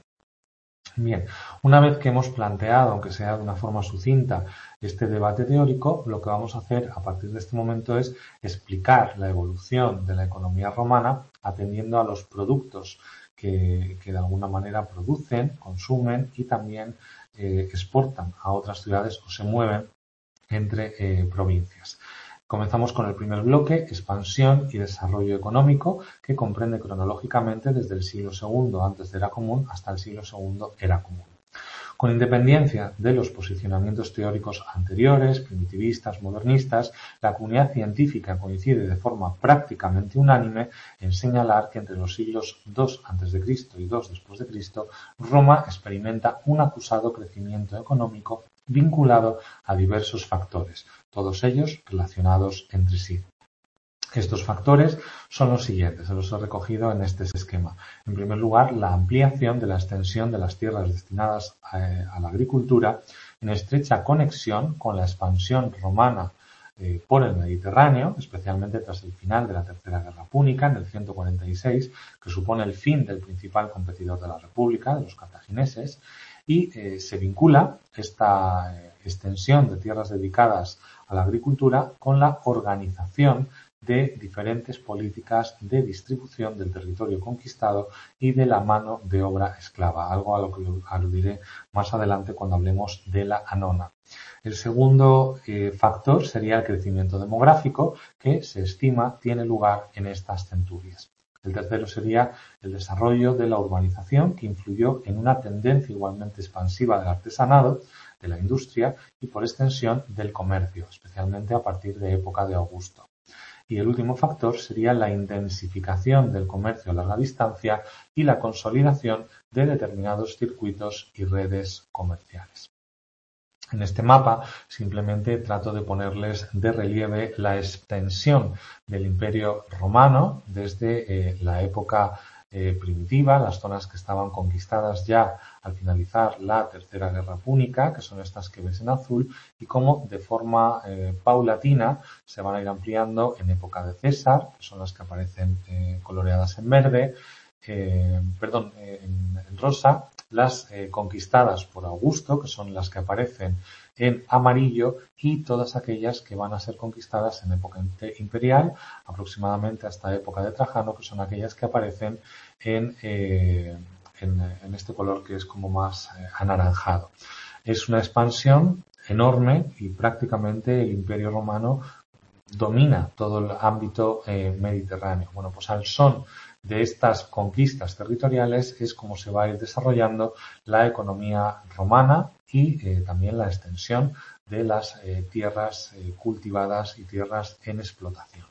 Bien, una vez que hemos planteado, aunque sea de una forma sucinta, este debate teórico, lo que vamos a hacer a partir de este momento es explicar la evolución de la economía romana atendiendo a los productos que, que de alguna manera producen, consumen y también eh, exportan a otras ciudades o se mueven entre eh, provincias. Comenzamos con el primer bloque, expansión y desarrollo económico, que comprende cronológicamente desde el siglo segundo antes de Era Común hasta el siglo segundo Era Común. Con independencia de los posicionamientos teóricos anteriores, primitivistas, modernistas, la comunidad científica coincide de forma prácticamente unánime en señalar que entre los siglos dos antes de Cristo y dos después de Cristo, Roma experimenta un acusado crecimiento económico vinculado a diversos factores, todos ellos relacionados entre sí. Estos factores son los siguientes, se los he recogido en este esquema. En primer lugar, la ampliación de la extensión de las tierras destinadas a, a la agricultura en estrecha conexión con la expansión romana eh, por el Mediterráneo, especialmente tras el final de la Tercera Guerra Púnica en el ciento cuarenta y seis, que supone el fin del principal competidor de la República, de los cartagineses, y eh, se vincula esta eh, extensión de tierras dedicadas a la agricultura con la organización de diferentes políticas de distribución del territorio conquistado y de la mano de obra esclava, algo a lo que aludiré más adelante cuando hablemos de la anona. El segundo eh, factor sería el crecimiento demográfico, que se estima tiene lugar en estas centurias. El tercero sería el desarrollo de la urbanización, que influyó en una tendencia igualmente expansiva del artesanado, de la industria y por extensión del comercio, especialmente a partir de época de Augusto. Y el último factor sería la intensificación del comercio a larga distancia y la consolidación de determinados circuitos y redes comerciales. En este mapa simplemente trato de ponerles de relieve la extensión del Imperio Romano desde eh, la época eh, primitiva, las zonas que estaban conquistadas ya al finalizar la Tercera Guerra Púnica, que son estas que ves en azul, y cómo de forma eh, paulatina se van a ir ampliando en época de César, que son las que aparecen eh, coloreadas en verde, eh, perdón, eh, en, en rosa, las eh, conquistadas por Augusto, que son las que aparecen en amarillo, y todas aquellas que van a ser conquistadas en época imperial, aproximadamente hasta época de Trajano, que son aquellas que aparecen en, eh, en, en este color que es como más eh, anaranjado. Es una expansión enorme y prácticamente el Imperio Romano domina todo el ámbito eh, mediterráneo. Bueno, pues al son de estas conquistas territoriales es como se va a ir desarrollando la economía romana y eh, también la extensión de las eh, tierras eh, cultivadas y tierras en explotación.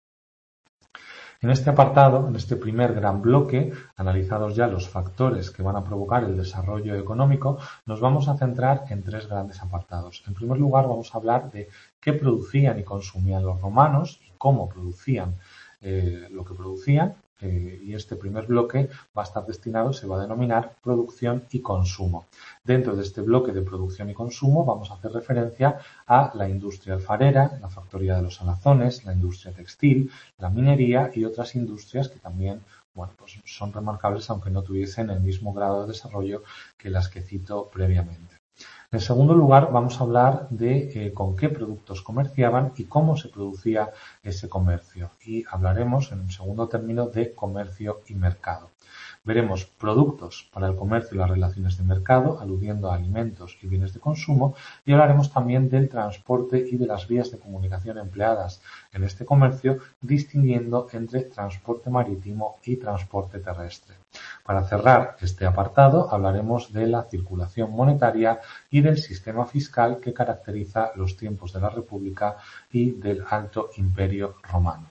En este apartado, en este primer gran bloque, analizados ya los factores que van a provocar el desarrollo económico, nos vamos a centrar en tres grandes apartados. En primer lugar, vamos a hablar de qué producían y consumían los romanos y cómo producían eh, lo que producían. Eh, y este primer bloque va a estar destinado, se va a denominar producción y consumo. Dentro de este bloque de producción y consumo vamos a hacer referencia a la industria alfarera, la factoría de los alazones, la industria textil, la minería y otras industrias que también, bueno, pues son remarcables aunque no tuviesen el mismo grado de desarrollo que las que cito previamente. En segundo lugar, vamos a hablar de eh, con qué productos comerciaban y cómo se producía ese comercio. Y hablaremos en un segundo término de comercio y mercado. Veremos productos para el comercio y las relaciones de mercado, aludiendo a alimentos y bienes de consumo, y hablaremos también del transporte y de las vías de comunicación empleadas en este comercio, distinguiendo entre transporte marítimo y transporte terrestre. Para cerrar este apartado, hablaremos de la circulación monetaria y del sistema fiscal que caracteriza los tiempos de la República y del Alto Imperio Romano.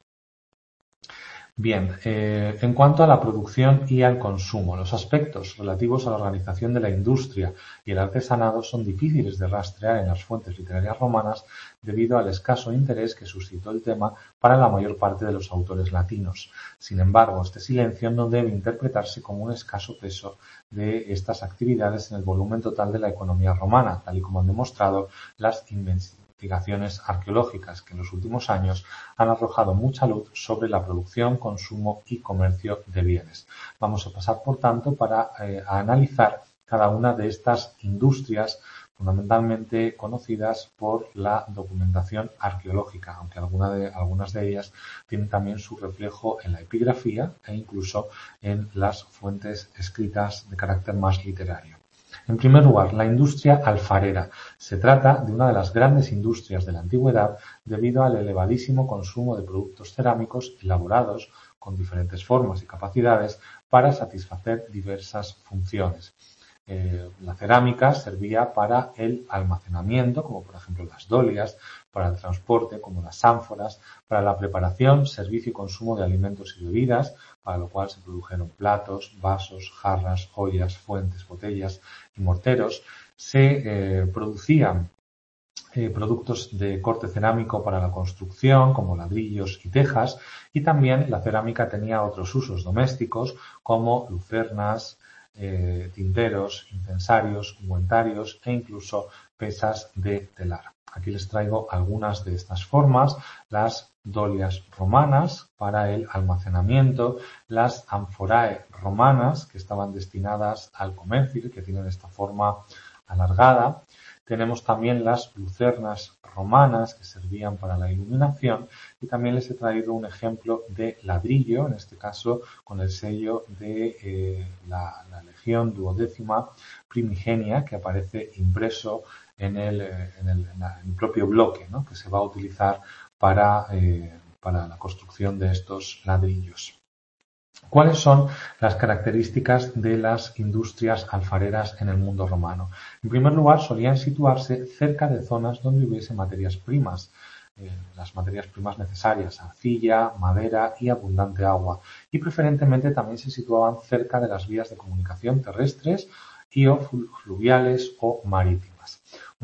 Bien, eh, en cuanto a la producción y al consumo, los aspectos relativos a la organización de la industria y el artesanado son difíciles de rastrear en las fuentes literarias romanas debido al escaso interés que suscitó el tema para la mayor parte de los autores latinos. Sin embargo, este silencio no debe interpretarse como un escaso peso de estas actividades en el volumen total de la economía romana, tal y como han demostrado las investigaciones investigaciones arqueológicas que en los últimos años han arrojado mucha luz sobre la producción, consumo y comercio de bienes. Vamos a pasar, por tanto, para eh, a analizar cada una de estas industrias fundamentalmente conocidas por la documentación arqueológica, aunque alguna de, algunas de ellas tienen también su reflejo en la epigrafía e incluso en las fuentes escritas de carácter más literario. En primer lugar, la industria alfarera. Se trata de una de las grandes industrias de la antigüedad debido al elevadísimo consumo de productos cerámicos elaborados con diferentes formas y capacidades para satisfacer diversas funciones. Eh, la cerámica servía para el almacenamiento, como por ejemplo las dolias, para el transporte, como las ánforas, para la preparación, servicio y consumo de alimentos y bebidas, para lo cual se produjeron platos, vasos, jarras, ollas, fuentes, botellas y morteros. Se eh, producían eh, productos de corte cerámico para la construcción, como ladrillos y tejas, y también la cerámica tenía otros usos domésticos, como lucernas, Eh, tinteros, incensarios, ungüentarios e incluso pesas de telar. Aquí les traigo algunas de estas formas: las dolias romanas para el almacenamiento, las ánforae romanas que estaban destinadas al comercio y que tienen esta forma alargada. Tenemos también las lucernas romanas que servían para la iluminación, y también les he traído un ejemplo de ladrillo, en este caso con el sello de eh, la, la Legión Duodécima Primigenia, que aparece impreso en el, en el, en el propio bloque, ¿no?, que se va a utilizar para, eh, para la construcción de estos ladrillos. ¿Cuáles son las características de las industrias alfareras en el mundo romano? En primer lugar, solían situarse cerca de zonas donde hubiese materias primas, eh, las materias primas necesarias, arcilla, madera y abundante agua, y preferentemente también se situaban cerca de las vías de comunicación terrestres y o fluviales o marítimas.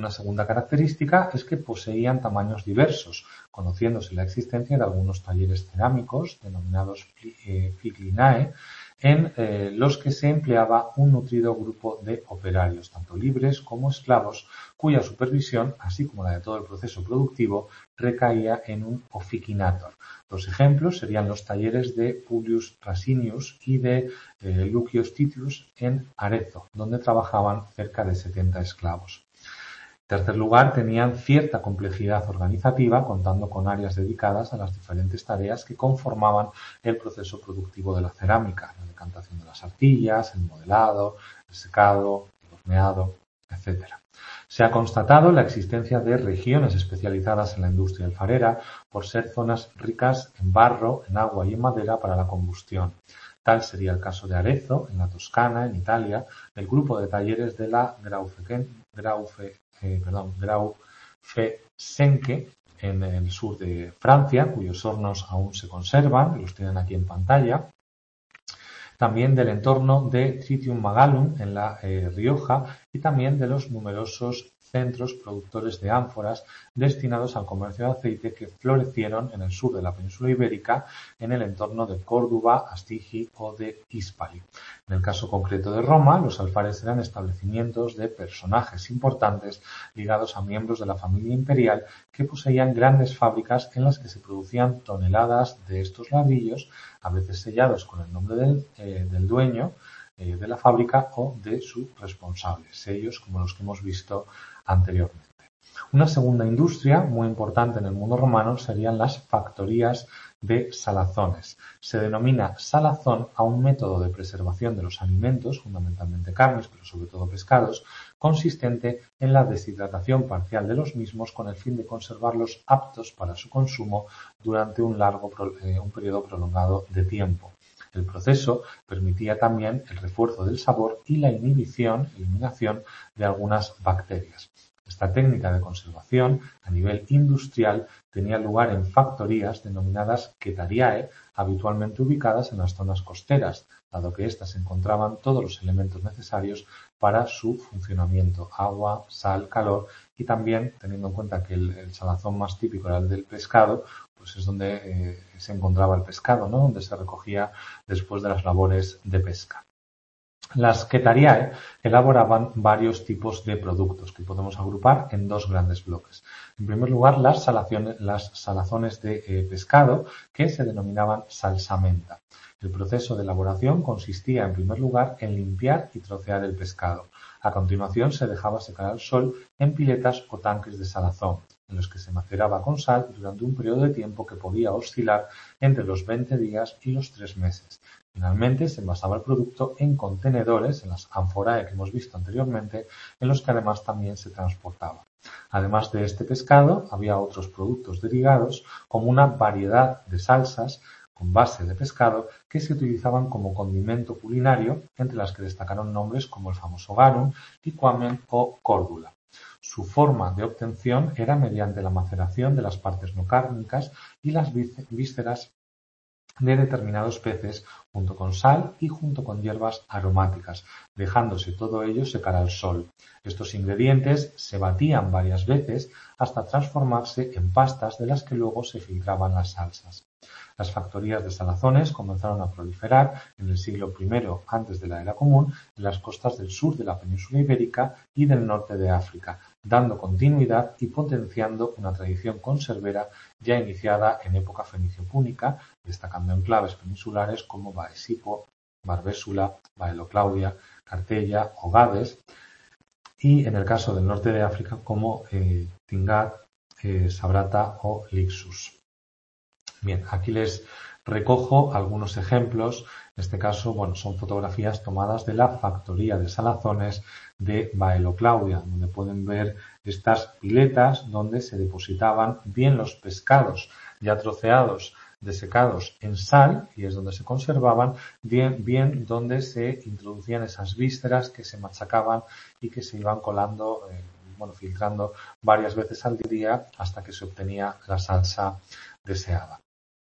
Una segunda característica es que poseían tamaños diversos, conociéndose la existencia de algunos talleres cerámicos, denominados Ficlinae, en eh, los que se empleaba un nutrido grupo de operarios, tanto libres como esclavos, cuya supervisión, así como la de todo el proceso productivo, recaía en un officinator. Los ejemplos serían los talleres de Publius Racinius y de eh, Lucius Titius en Arezzo, donde trabajaban cerca de setenta esclavos. En tercer lugar, tenían cierta complejidad organizativa, contando con áreas dedicadas a las diferentes tareas que conformaban el proceso productivo de la cerámica, la decantación de las arcillas, el modelado, el secado, el horneado, etcétera. Se ha constatado la existencia de regiones especializadas en la industria alfarera por ser zonas ricas en barro, en agua y en madera para la combustión. Tal sería el caso de Arezzo, en la Toscana, en Italia, del grupo de talleres de la Graufesenque, Graufe, eh, perdón, Graufesenque, en el sur de Francia, cuyos hornos aún se conservan, los tienen aquí en pantalla. También del entorno de Tritium Magalum, en la eh, Rioja, y también de los numerosos centros productores de ánforas destinados al comercio de aceite que florecieron en el sur de la península ibérica, en el entorno de Córdoba, Astigi o de Hispali. En el caso concreto de Roma, los alfares eran establecimientos de personajes importantes ligados a miembros de la familia imperial que poseían grandes fábricas en las que se producían toneladas de estos ladrillos, a veces sellados con el nombre del, eh, del dueño eh, de la fábrica o de su responsable, sellos como los que hemos visto anteriormente. Una segunda industria muy importante en el mundo romano serían las factorías de salazones. Se denomina salazón a un método de preservación de los alimentos, fundamentalmente carnes, pero sobre todo pescados, consistente en la deshidratación parcial de los mismos con el fin de conservarlos aptos para su consumo durante un largo eh, un periodo prolongado de tiempo. El proceso permitía también el refuerzo del sabor y la inhibición, eliminación de algunas bacterias. Esta técnica de conservación a nivel industrial tenía lugar en factorías denominadas Quetariae, habitualmente ubicadas en las zonas costeras, dado que éstas encontraban todos los elementos necesarios para su funcionamiento: agua, sal, calor, y también, teniendo en cuenta que el, el salazón más típico era el del pescado, pues es donde eh, se encontraba el pescado, ¿no? Donde se recogía después de las labores de pesca. Las Quetariae elaboraban varios tipos de productos que podemos agrupar en dos grandes bloques. En primer lugar, las, las salazones de eh, pescado, que se denominaban salsamenta. El proceso de elaboración consistía, en primer lugar, en limpiar y trocear el pescado. A continuación, se dejaba secar al sol en piletas o tanques de salazón, en los que se maceraba con sal durante un periodo de tiempo que podía oscilar entre los veinte días y los tres meses. Finalmente, se envasaba el producto en contenedores, en las ánforae que hemos visto anteriormente, en los que además también se transportaba. Además de este pescado, había otros productos derivados, como una variedad de salsas con base de pescado que se utilizaban como condimento culinario, entre las que destacaron nombres como el famoso garum, liquamen o cordula. Su forma de obtención era mediante la maceración de las partes no cárnicas y las vísceras de determinados peces junto con sal y junto con hierbas aromáticas, dejándose todo ello secar al sol. Estos ingredientes se batían varias veces hasta transformarse en pastas de las que luego se filtraban las salsas. Las factorías de salazones comenzaron a proliferar en el siglo primero antes de la era común en las costas del sur de la península ibérica y del norte de África, dando continuidad y potenciando una tradición conservera ya iniciada en época fenicio-púnica, destacando enclaves peninsulares como Baesipo, Barbésula, Baelo Claudia, Cartella o Gades, y en el caso del norte de África como eh, Tingat, eh, Sabrata o Lixus. Bien, aquí les recojo algunos ejemplos. En este caso, bueno, son fotografías tomadas de la factoría de salazones de Baelo Claudia, donde pueden ver estas piletas donde se depositaban bien los pescados ya troceados, desecados en sal, y es donde se conservaban, bien, bien donde se introducían esas vísceras que se machacaban y que se iban colando, eh, bueno, filtrando varias veces al día hasta que se obtenía la salsa deseada.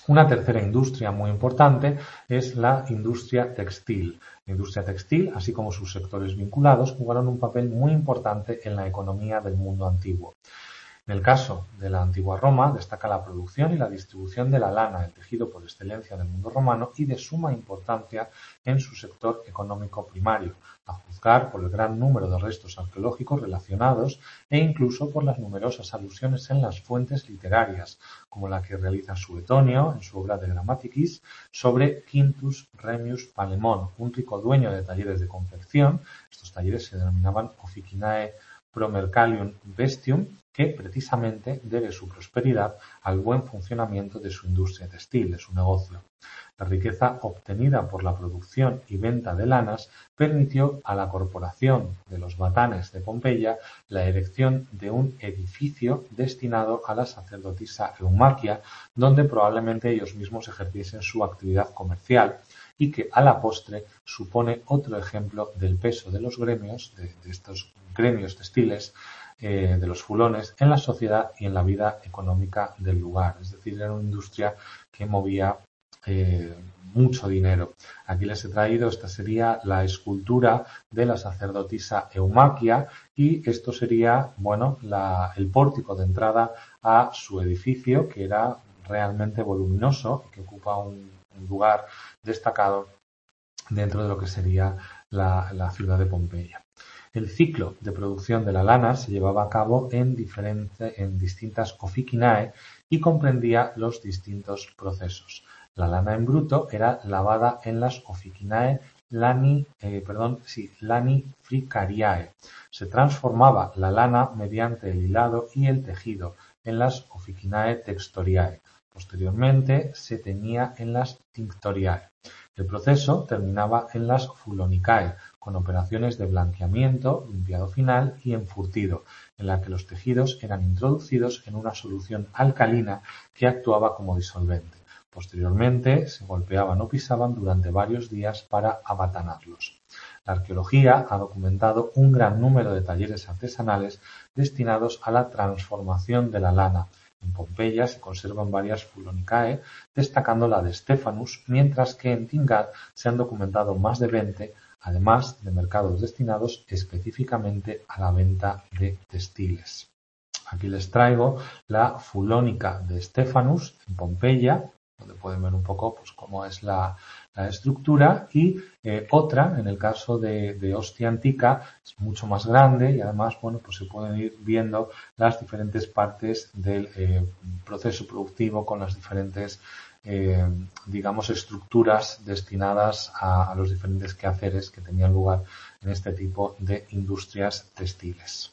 Una tercera industria muy importante es la industria textil. La industria textil, así como sus sectores vinculados, jugaron un papel muy importante en la economía del mundo antiguo. En el caso de la antigua Roma, destaca la producción y la distribución de la lana, el tejido por excelencia del mundo romano y de suma importancia en su sector económico primario, a juzgar por el gran número de restos arqueológicos relacionados e incluso por las numerosas alusiones en las fuentes literarias, como la que realiza Suetonio en su obra de Grammaticis sobre Quintus Remius Palemon, un rico dueño de talleres de confección. Estos talleres se denominaban Officinae Promercalium Bestium, que precisamente debe su prosperidad al buen funcionamiento de su industria textil, de su negocio. La riqueza obtenida por la producción y venta de lanas permitió a la corporación de los batanes de Pompeya la erección de un edificio destinado a la sacerdotisa Eumaquia, donde probablemente ellos mismos ejerciesen su actividad comercial, y que a la postre supone otro ejemplo del peso de los gremios, de, de estos gremios textiles, eh, de los fulones, en la sociedad y en la vida económica del lugar. Es decir, era una industria que movía eh, mucho dinero. Aquí les he traído, esta sería la escultura de la sacerdotisa Eumaquia, y esto sería, bueno, la, el pórtico de entrada a su edificio, que era realmente voluminoso, que ocupa un, un lugar destacado dentro de lo que sería la, la ciudad de Pompeya. El ciclo de producción de la lana se llevaba a cabo en, diferente, en distintas officinae y comprendía los distintos procesos. La lana en bruto era lavada en las officinae lani, eh, perdón, sí, lanifricariae. Se transformaba la lana mediante el hilado y el tejido en las officinae textoriae. Posteriormente se teñía en las tinctoriae. El proceso terminaba en las fulonicae, con operaciones de blanqueamiento, limpiado final y enfurtido, en la que los tejidos eran introducidos en una solución alcalina que actuaba como disolvente. Posteriormente se golpeaban o pisaban durante varios días para abatanarlos. La arqueología ha documentado un gran número de talleres artesanales destinados a la transformación de la lana. En Pompeya se conservan varias fulonicae, destacando la de Stephanus, mientras que en Tingat se han documentado más de veinte, además de mercados destinados específicamente a la venta de textiles. Aquí les traigo la fulónica de Stephanus en Pompeya, donde pueden ver un poco pues, cómo es la, la estructura, y eh, otra, en el caso de, de Ostia Antica, es mucho más grande y además bueno, pues se pueden ir viendo las diferentes partes del eh, proceso productivo con las diferentes eh, digamos estructuras destinadas a, a los diferentes quehaceres que tenían lugar en este tipo de industrias textiles.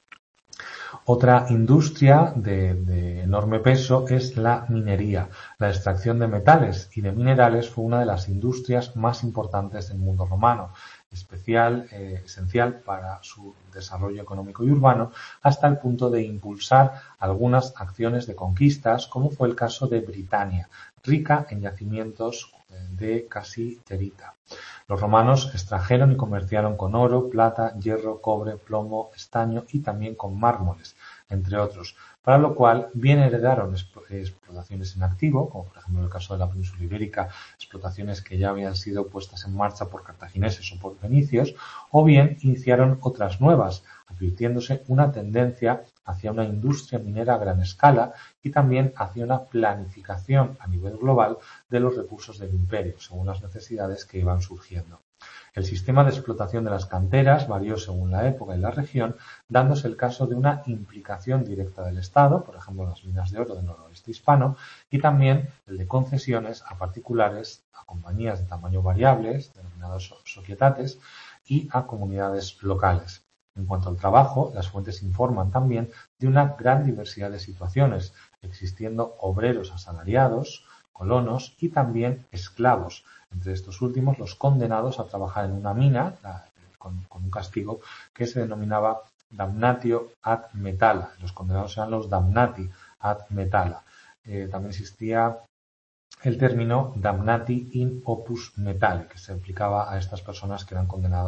Otra industria de, de enorme peso es la minería. La extracción de metales y de minerales fue una de las industrias más importantes del mundo romano, especial, eh, esencial para su desarrollo económico y urbano, hasta el punto de impulsar algunas acciones de conquistas, como fue el caso de Britania, rica en yacimientos de casiterita. Los romanos extrajeron y comerciaron con oro, plata, hierro, cobre, plomo, estaño y también con mármoles, entre otros, para lo cual bien heredaron explotaciones en activo, como por ejemplo en el caso de la península ibérica, explotaciones que ya habían sido puestas en marcha por cartagineses o por fenicios, o bien iniciaron otras nuevas, advirtiéndose una tendencia hacia una industria minera a gran escala y también hacia una planificación a nivel global de los recursos del imperio, según las necesidades que iban surgiendo. El sistema de explotación de las canteras varió según la época y la región, dándose el caso de una implicación directa del Estado, por ejemplo las minas de oro del noroeste hispano, y también el de concesiones a particulares, a compañías de tamaño variables, denominados societates, y a comunidades locales. En cuanto al trabajo, las fuentes informan también de una gran diversidad de situaciones, existiendo obreros asalariados, colonos y también esclavos. Entre estos últimos, los condenados a trabajar en una mina, la, con, con un castigo que se denominaba damnatio ad metalla. Los condenados eran los damnati ad metalla. Eh, también existía el término damnati in opus metalli, que se aplicaba a estas personas que eran condenados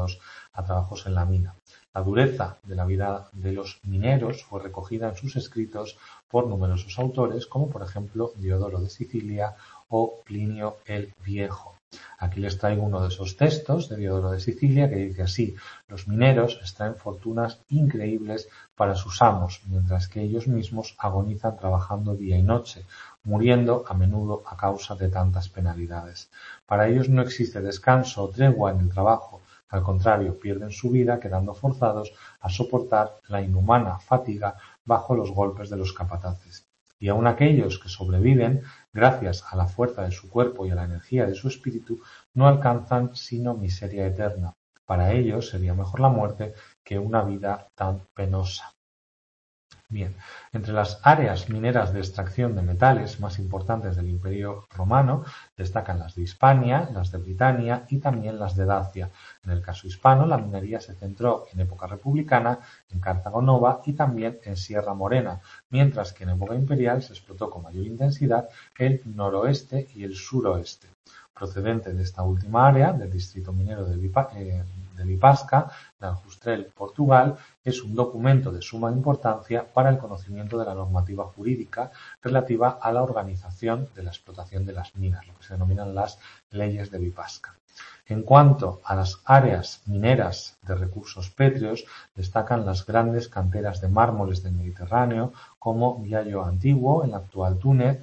a trabajos en la mina. La dureza de la vida de los mineros fue recogida en sus escritos por numerosos autores, como por ejemplo Diodoro de Sicilia o Plinio el Viejo. Aquí les traigo uno de esos textos de Diodoro de Sicilia que dice así: los mineros extraen fortunas increíbles para sus amos, mientras que ellos mismos agonizan trabajando día y noche, muriendo a menudo a causa de tantas penalidades. Para ellos no existe descanso o tregua en el trabajo. Al contrario, pierden su vida quedando forzados a soportar la inhumana fatiga bajo los golpes de los capataces. Y aun aquellos que sobreviven, gracias a la fuerza de su cuerpo y a la energía de su espíritu, no alcanzan sino miseria eterna. Para ellos sería mejor la muerte que una vida tan penosa. Bien, entre las áreas mineras de extracción de metales más importantes del Imperio Romano destacan las de Hispania, las de Britania y también las de Dacia. En el caso hispano, la minería se centró en época republicana en Cartago Nova y también en Sierra Morena, mientras que en época imperial se explotó con mayor intensidad el noroeste y el suroeste. Procedente de esta última área, del distrito minero de, Vipa, eh, de Vipasca, de Aljustrel, Portugal, es un documento de suma importancia para el conocimiento de la normativa jurídica relativa a la organización de la explotación de las minas, lo que se denominan las leyes de Vipasca. En cuanto a las áreas mineras de recursos pétreos, destacan las grandes canteras de mármoles del Mediterráneo, como Viallo Antiguo, en la actual Túnez,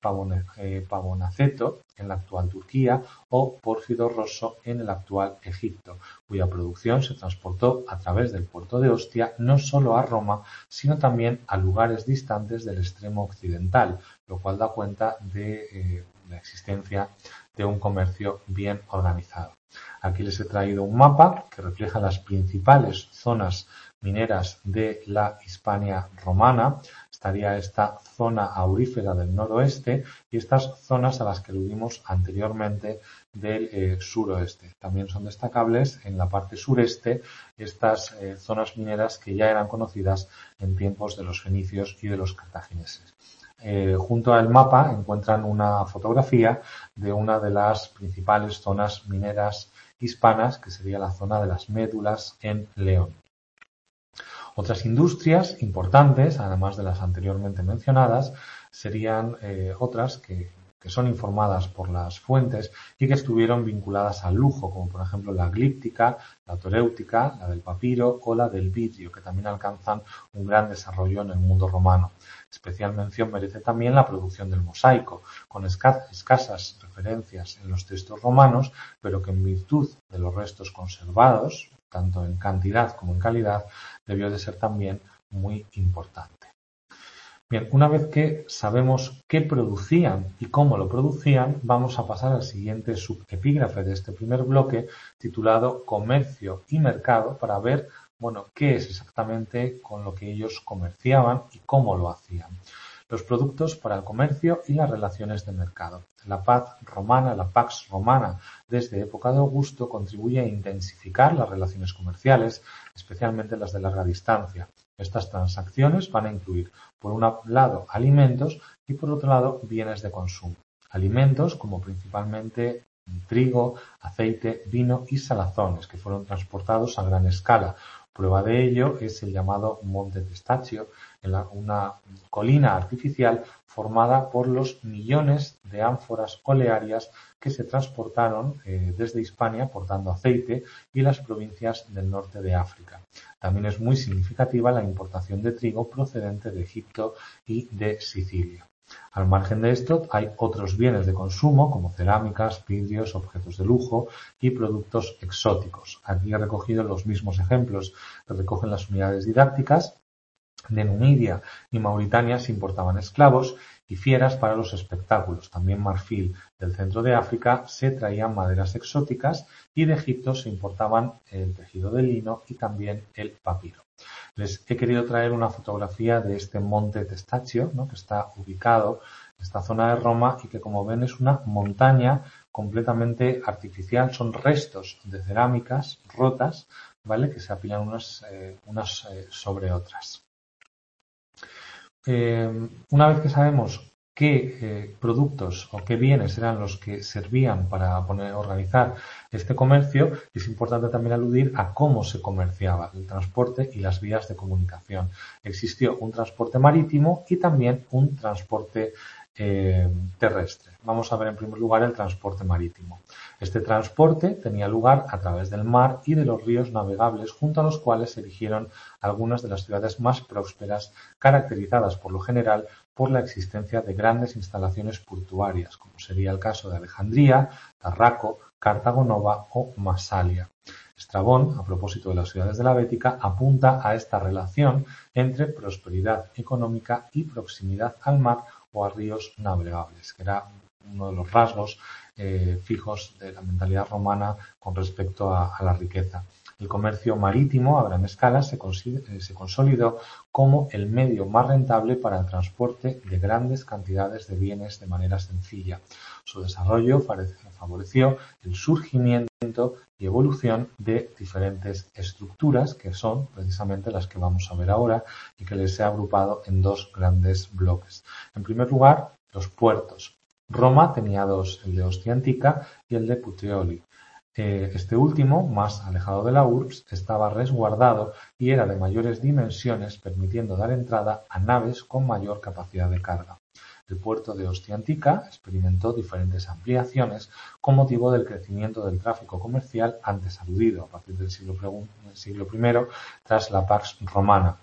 Pavonaceto, en la actual Turquía, o Pórfido Rosso, en el actual Egipto, cuya producción se transportó a través del puerto de Ostia no solo a Roma, sino también a lugares distantes del extremo occidental, lo cual da cuenta de eh, la existencia de un comercio bien organizado. Aquí les he traído un mapa que refleja las principales zonas mineras de la Hispania romana. Estaría esta zona aurífera del noroeste y estas zonas a las que aludimos anteriormente del eh, suroeste. También son destacables en la parte sureste estas eh, zonas mineras que ya eran conocidas en tiempos de los fenicios y de los cartagineses. Eh, junto al mapa encuentran una fotografía de una de las principales zonas mineras hispanas, que sería la zona de las médulas en León. Otras industrias importantes, además de las anteriormente mencionadas, serían eh, otras que, que son informadas por las fuentes y que estuvieron vinculadas al lujo, como por ejemplo la glíptica, la toréutica, la del papiro o la del vidrio, que también alcanzan un gran desarrollo en el mundo romano. Especial mención merece también la producción del mosaico, con escasas referencias en los textos romanos, pero que en virtud de los restos conservados, tanto en cantidad como en calidad, debió de ser también muy importante. Bien, una vez que sabemos qué producían y cómo lo producían, vamos a pasar al siguiente subepígrafe de este primer bloque, titulado Comercio y Mercado, para ver, bueno, qué es exactamente con lo que ellos comerciaban y cómo lo hacían. Los productos para el comercio y las relaciones de mercado. La paz romana, la pax romana, desde época de Augusto, contribuye a intensificar las relaciones comerciales, especialmente las de larga distancia. Estas transacciones van a incluir, por un lado, alimentos y, por otro lado, bienes de consumo. Alimentos como principalmente trigo, aceite, vino y salazones, que fueron transportados a gran escala. Prueba de ello es el llamado Monte Testaccio, una colina artificial formada por los millones de ánforas olearias que se transportaron eh, desde Hispania portando aceite y las provincias del norte de África. También es muy significativa la importación de trigo procedente de Egipto y de Sicilia. Al margen de esto, hay otros bienes de consumo como cerámicas, vidrios, objetos de lujo y productos exóticos. Aquí he recogido los mismos ejemplos que recogen las unidades didácticas. De Numidia y Mauritania se importaban esclavos y fieras para los espectáculos. También marfil del centro de África, se traían maderas exóticas y de Egipto se importaban el tejido de lino y también el papiro. Les he querido traer una fotografía de este monte Testaccio, ¿no?, que está ubicado en esta zona de Roma y que, como ven, es una montaña completamente artificial. Son restos de cerámicas rotas, ¿vale?, que se apilan unas, eh, unas eh, sobre otras. Eh, una vez que sabemos qué eh, productos o qué bienes eran los que servían para poner, organizar este comercio, es importante también aludir a cómo se comerciaba el transporte y las vías de comunicación. Existió un transporte marítimo y también un transporte eh, terrestre. Vamos a ver en primer lugar el transporte marítimo. Este transporte tenía lugar a través del mar y de los ríos navegables, junto a los cuales se erigieron algunas de las ciudades más prósperas, caracterizadas por lo general por la existencia de grandes instalaciones portuarias, como sería el caso de Alejandría, Tarraco, Cartago Nova o Masalia. Estrabón, a propósito de las ciudades de la Bética, apunta a esta relación entre prosperidad económica y proximidad al mar o a ríos navegables, que era uno de los rasgos eh, fijos de la mentalidad romana con respecto a, a la riqueza. El comercio marítimo a gran escala se, se consolidó como el medio más rentable para el transporte de grandes cantidades de bienes de manera sencilla. Su desarrollo favoreció el surgimiento y evolución de diferentes estructuras que son precisamente las que vamos a ver ahora y que les he agrupado en dos grandes bloques. En primer lugar, los puertos. Roma tenía dos, el de Ostia Antica y el de Puteoli. Este último, más alejado de la urbs, estaba resguardado y era de mayores dimensiones, permitiendo dar entrada a naves con mayor capacidad de carga. El puerto de Ostia Antica experimentó diferentes ampliaciones con motivo del crecimiento del tráfico comercial antes aludido a partir del siglo, del siglo primero tras la Pax Romana.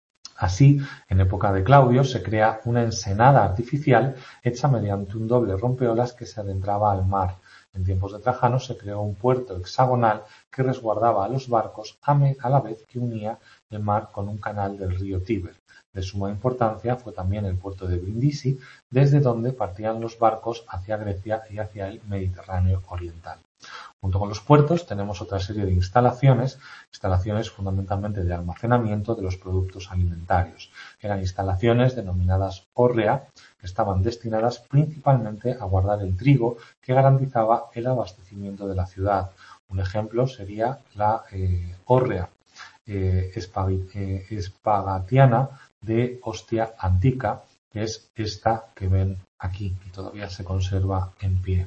Así, en época de Claudio se crea una ensenada artificial hecha mediante un doble rompeolas que se adentraba al mar. En tiempos de Trajano se creó un puerto hexagonal que resguardaba a los barcos a la vez que unía el mar con un canal del río Tíber. De suma importancia fue también el puerto de Brindisi, desde donde partían los barcos hacia Grecia y hacia el Mediterráneo oriental. Junto con los puertos tenemos otra serie de instalaciones, instalaciones fundamentalmente de almacenamiento de los productos alimentarios. Eran instalaciones denominadas hórrea, que estaban destinadas principalmente a guardar el trigo que garantizaba el abastecimiento de la ciudad. Un ejemplo sería la eh, hórrea eh, eh, espagatiana de Ostia Antica, que es esta que ven aquí, que todavía se conserva en pie.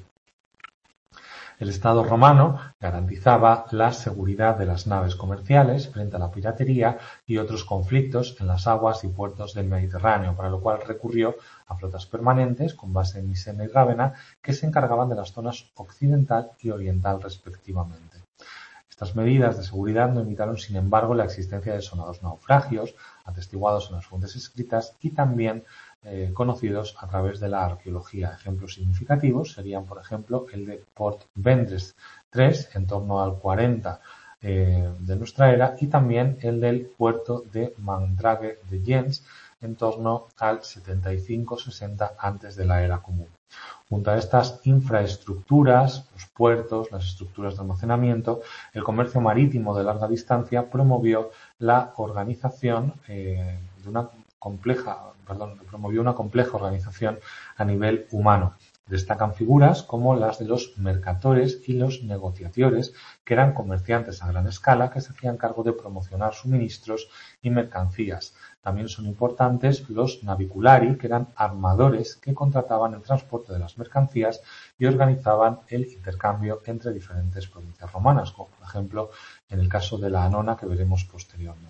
El Estado romano garantizaba la seguridad de las naves comerciales frente a la piratería y otros conflictos en las aguas y puertos del Mediterráneo, para lo cual recurrió a flotas permanentes con base en Misena y Rávena que se encargaban de las zonas occidental y oriental respectivamente. Estas medidas de seguridad no evitaron, sin embargo, la existencia de sonados naufragios, atestiguados en las fuentes escritas y también eh, conocidos a través de la arqueología. Ejemplos significativos serían, por ejemplo, el de Port Vendres tres, en torno al cuarenta eh, de nuestra era, y también el del puerto de Mandrague de Gens, en torno al setenta y cinco sesenta antes de la era común. Junto a estas infraestructuras, los puertos, las estructuras de almacenamiento, el comercio marítimo de larga distancia promovió la organización eh, de una compleja, perdón, promovió una compleja organización a nivel humano. Destacan figuras como las de los mercatores y los negociadores, que eran comerciantes a gran escala que se hacían cargo de promocionar suministros y mercancías. También son importantes los naviculari, que eran armadores que contrataban el transporte de las mercancías y organizaban el intercambio entre diferentes provincias romanas, como por ejemplo en el caso de la Anona, que veremos posteriormente.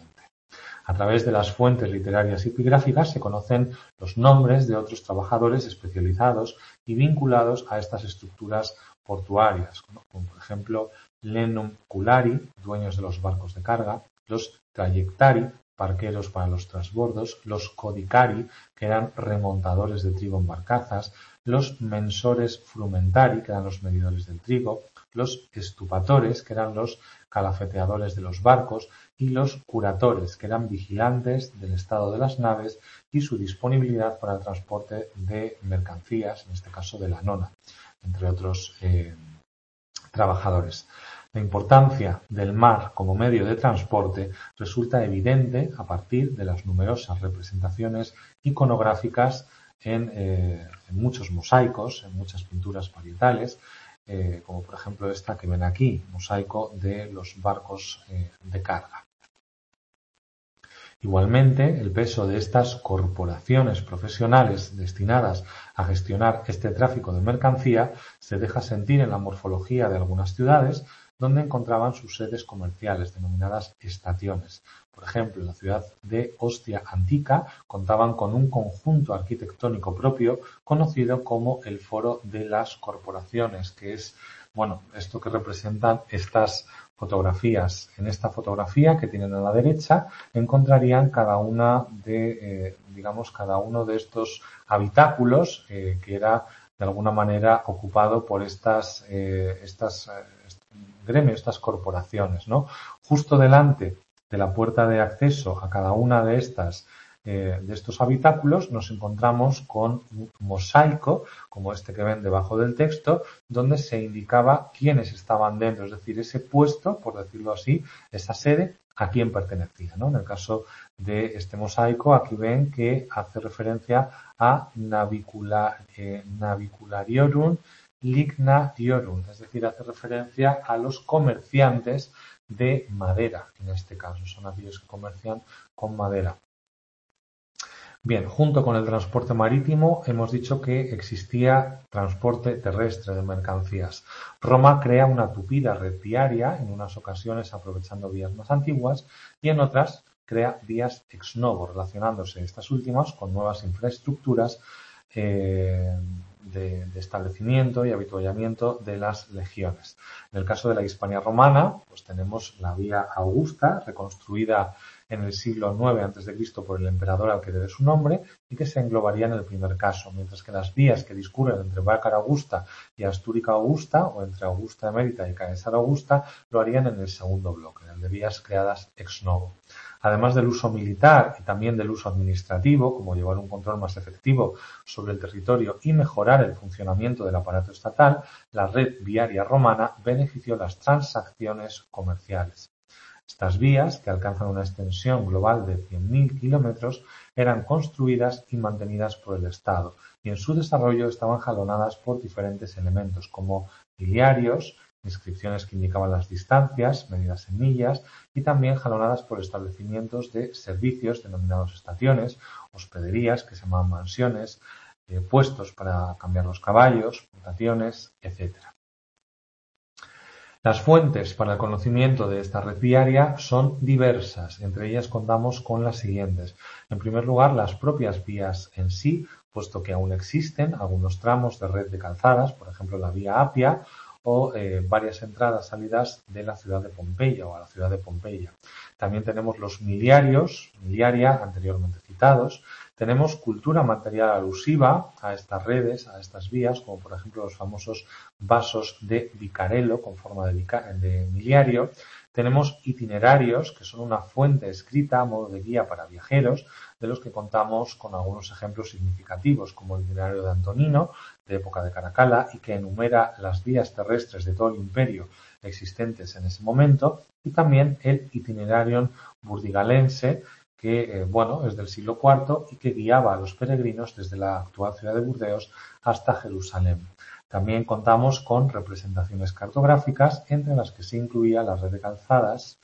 A través de las fuentes literarias y epigráficas se conocen los nombres de otros trabajadores especializados y vinculados a estas estructuras portuarias, como por ejemplo Lenum Culari, dueños de los barcos de carga, los Trayectari, barqueros para los transbordos, los Codicari, que eran remontadores de trigo en barcazas, los Mensores Frumentari, que eran los medidores del trigo, los Estupatores, que eran los calafeteadores de los barcos, y los Curatores, que eran vigilantes del estado de las naves y su disponibilidad para el transporte de mercancías, en este caso de la nona, entre otros eh, trabajadores. La importancia del mar como medio de transporte resulta evidente a partir de las numerosas representaciones iconográficas en, eh, en muchos mosaicos, en muchas pinturas parietales, eh, como por ejemplo esta que ven aquí, mosaico de los barcos eh, de carga. Igualmente, el peso de estas corporaciones profesionales destinadas a gestionar este tráfico de mercancía se deja sentir en la morfología de algunas ciudades donde encontraban sus sedes comerciales, denominadas estaciones. Por ejemplo, en la ciudad de Ostia Antica contaban con un conjunto arquitectónico propio conocido como el Foro de las Corporaciones, que es, bueno, esto que representan estas fotografías. En esta fotografía que tienen a la derecha encontrarían cada una de, eh, digamos, cada uno de estos habitáculos eh, que era de alguna manera ocupado por estas, eh, estas eh, gremios, estas corporaciones, ¿no? Justo delante de la puerta de acceso a cada una de estas eh, de estos habitáculos nos encontramos con un mosaico, como este que ven debajo del texto, donde se indicaba quiénes estaban dentro, es decir, ese puesto, por decirlo así, esa sede, a quién pertenecía, ¿no? En el caso de este mosaico, aquí ven que hace referencia a navicula, eh, naviculariorum lignariorum, es decir, hace referencia a los comerciantes de madera, en este caso, son aquellos que comercian con madera. Bien, junto con el transporte marítimo hemos dicho que existía transporte terrestre de mercancías. Roma crea una tupida red viaria, en unas ocasiones aprovechando vías más antiguas y en otras crea vías ex novo, relacionándose estas últimas con nuevas infraestructuras eh, de, de establecimiento y avituallamiento de las legiones. En el caso de la Hispania romana, pues tenemos la vía Augusta, reconstruida en el siglo nueve antes de Cristo por el emperador al que debe su nombre y que se englobaría en el primer caso, mientras que las vías que discurren entre Bácara Augusta y Astúrica Augusta o entre Augusta Emérita y Caesar Augusta lo harían en el segundo bloque, en el de vías creadas ex novo. Además del uso militar y también del uso administrativo, como llevar un control más efectivo sobre el territorio y mejorar el funcionamiento del aparato estatal, la red viaria romana benefició las transacciones comerciales. Estas vías, que alcanzan una extensión global de cien mil kilómetros, eran construidas y mantenidas por el Estado y en su desarrollo estaban jalonadas por diferentes elementos como biliarios, inscripciones que indicaban las distancias, medidas en millas, y también jalonadas por establecimientos de servicios denominados estaciones, hospederías que se llamaban mansiones, eh, puestos para cambiar los caballos, puntaciones, etcétera. Las fuentes para el conocimiento de esta red viaria son diversas, entre ellas contamos con las siguientes. En primer lugar, las propias vías en sí, puesto que aún existen algunos tramos de red de calzadas, por ejemplo la vía Apia, o eh, varias entradas salidas de la ciudad de Pompeya o a la ciudad de Pompeya. También tenemos los miliarios, miliaria anteriormente citados. Tenemos cultura material alusiva a estas redes, a estas vías, como por ejemplo los famosos vasos de Vicarello con forma de, de miliario. Tenemos itinerarios, que son una fuente escrita a modo de guía para viajeros, de los que contamos con algunos ejemplos significativos, como el itinerario de Antonino, de época de Caracalla, y que enumera las vías terrestres de todo el imperio existentes en ese momento, y también el Itinerarium burdigalense, que eh, bueno, es del siglo cuarto y que guiaba a los peregrinos desde la actual ciudad de Burdeos hasta Jerusalén. También contamos con representaciones cartográficas, entre las que se incluía la red de calzadas,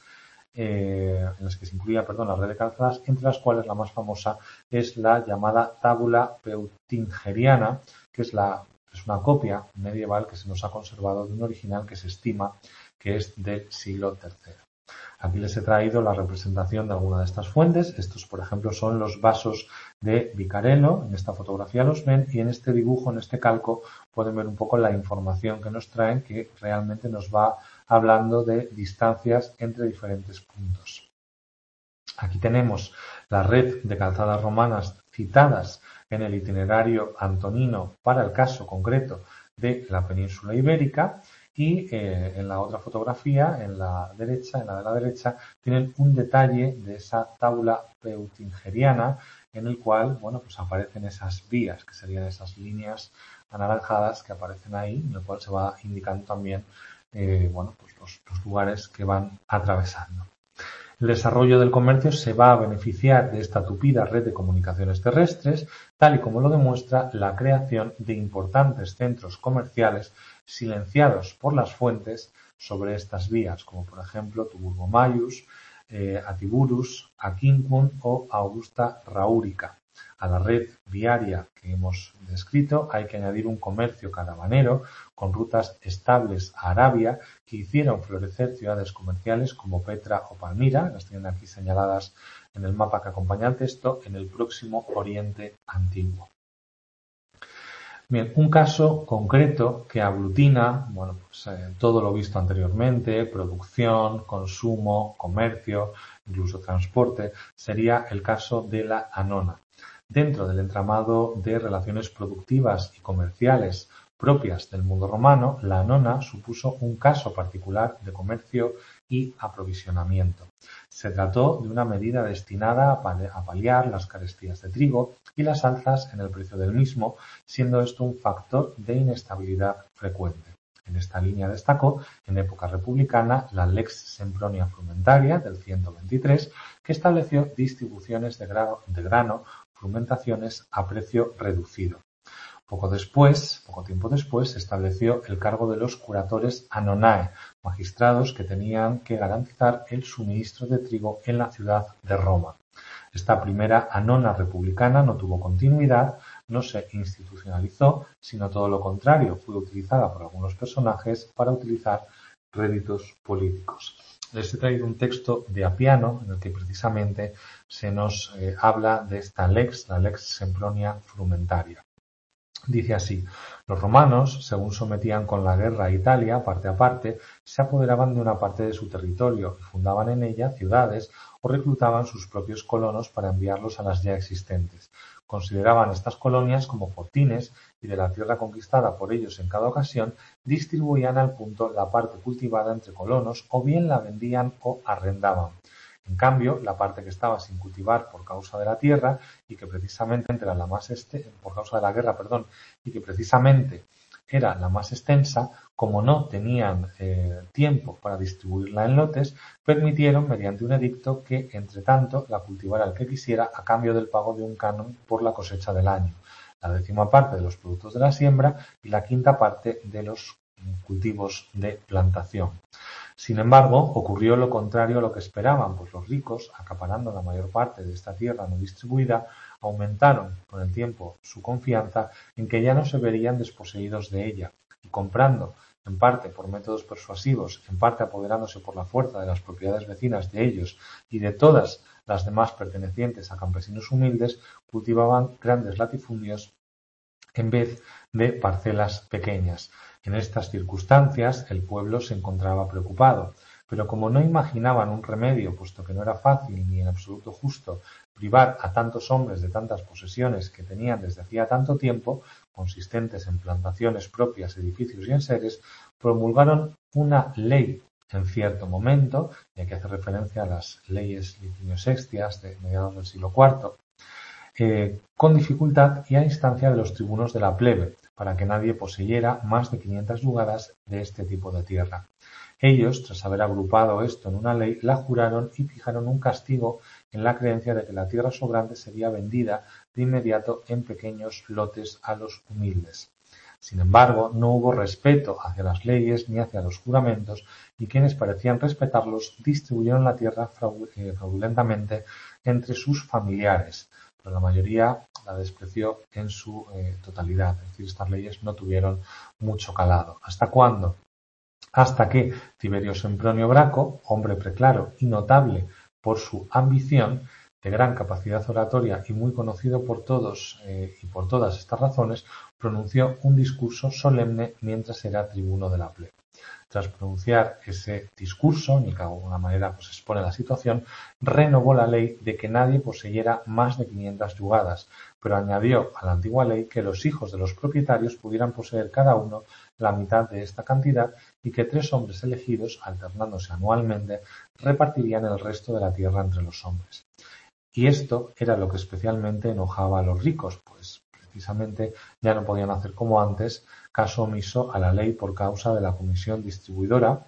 eh, en las que se incluía, perdón, la red de calzadas, entre las cuales la más famosa es la llamada Tábula Peutingeriana, que es, la, es una copia medieval que se nos ha conservado de un original que se estima que es del siglo tercero. Aquí les he traído la representación de alguna de estas fuentes. Estos, por ejemplo, son los vasos de Vicarello. En esta fotografía los ven y en este dibujo, en este calco, pueden ver un poco la información que nos traen, que realmente nos va hablando de distancias entre diferentes puntos. Aquí tenemos la red de calzadas romanas citadas en el itinerario antonino para el caso concreto de la península ibérica. Y eh, en la otra fotografía, en la derecha, en la de la derecha, tienen un detalle de esa tábula peutingeriana en el cual, bueno, pues aparecen esas vías, que serían esas líneas anaranjadas que aparecen ahí, en el cual se va indicando también, eh, bueno, pues los, los lugares que van atravesando. El desarrollo del comercio se va a beneficiar de esta tupida red de comunicaciones terrestres, tal y como lo demuestra la creación de importantes centros comerciales silenciados por las fuentes sobre estas vías, como por ejemplo Tuburgo Maius, eh, a Tiburus, a Quincun o a Augusta Raúrica. A la red viaria que hemos descrito hay que añadir un comercio caravanero con rutas estables a Arabia que hicieron florecer ciudades comerciales como Petra o Palmira, las tienen aquí señaladas en el mapa que acompaña al texto, en el próximo Oriente Antiguo. Bien, un caso concreto que aglutina bueno, pues, eh, todo lo visto anteriormente, producción, consumo, comercio, incluso transporte, sería el caso de la Anona. Dentro del entramado de relaciones productivas y comerciales propias del mundo romano, la Anona supuso un caso particular de comercio y aprovisionamiento. Se trató de una medida destinada a paliar las carestías de trigo y las alzas en el precio del mismo, siendo esto un factor de inestabilidad frecuente. En esta línea destacó, en época republicana, la Lex Sempronia Frumentaria del ciento veintitrés, que estableció distribuciones de grano, de grano frumentaciones a precio reducido. Poco después, poco tiempo después, se estableció el cargo de los curatores anonae, magistrados que tenían que garantizar el suministro de trigo en la ciudad de Roma. Esta primera anona republicana no tuvo continuidad, no se institucionalizó, sino todo lo contrario, fue utilizada por algunos personajes para utilizar réditos políticos. Les he traído un texto de Apiano en el que precisamente se nos eh, habla de esta lex, la lex Sempronia Frumentaria. Dice así: los romanos, según sometían con la guerra a Italia, parte a parte, se apoderaban de una parte de su territorio y fundaban en ella ciudades o reclutaban sus propios colonos para enviarlos a las ya existentes. Consideraban estas colonias como fortines y de la tierra conquistada por ellos en cada ocasión distribuían al punto la parte cultivada entre colonos o bien la vendían o arrendaban. En cambio, la parte que estaba sin cultivar por causa de la tierra y que precisamente era la más este, por causa de la guerra, perdón, y que precisamente era la más extensa, como no tenían eh, tiempo para distribuirla en lotes, permitieron mediante un edicto que, entre tanto, la cultivara el que quisiera a cambio del pago de un canon por la cosecha del año, la décima parte de los productos de la siembra y la quinta parte de los cultivos de plantación. Sin embargo, ocurrió lo contrario a lo que esperaban, pues los ricos, acaparando la mayor parte de esta tierra no distribuida, aumentaron con el tiempo su confianza en que ya no se verían desposeídos de ella, y comprando, en parte por métodos persuasivos, en parte apoderándose por la fuerza de las propiedades vecinas de ellos y de todas las demás pertenecientes a campesinos humildes, cultivaban grandes latifundios en vez de parcelas pequeñas. En estas circunstancias el pueblo se encontraba preocupado, pero como no imaginaban un remedio, puesto que no era fácil ni en absoluto justo privar a tantos hombres de tantas posesiones que tenían desde hacía tanto tiempo, consistentes en plantaciones propias, edificios y enseres, promulgaron una ley en cierto momento, y aquí hace referencia a las leyes licinio-sextias de mediados del siglo cuarto, Eh, con dificultad y a instancia de los tribunos de la plebe, para que nadie poseyera más de quinientas yugadas de este tipo de tierra. Ellos, tras haber agrupado esto en una ley, la juraron y fijaron un castigo en la creencia de que la tierra sobrante sería vendida de inmediato en pequeños lotes a los humildes. Sin embargo, no hubo respeto hacia las leyes ni hacia los juramentos, y quienes parecían respetarlos distribuyeron la tierra fraudulentamente entre sus familiares, pero la mayoría la despreció en su eh, totalidad. Es decir, estas leyes no tuvieron mucho calado. ¿Hasta cuándo? Hasta que Tiberio Sempronio Graco, hombre preclaro y notable por su ambición, de gran capacidad oratoria y muy conocido por todos eh, y por todas estas razones, pronunció un discurso solemne mientras era tribuno de la plebe. Tras pronunciar ese discurso, ni que de alguna manera pues expone la situación, renovó la ley de que nadie poseyera más de quinientas yugadas, pero añadió a la antigua ley que los hijos de los propietarios pudieran poseer cada uno la mitad de esta cantidad y que tres hombres elegidos, alternándose anualmente, repartirían el resto de la tierra entre los hombres. Y esto era lo que especialmente enojaba a los ricos, pues precisamente ya no podían hacer como antes caso omiso a la ley por causa de la comisión distribuidora,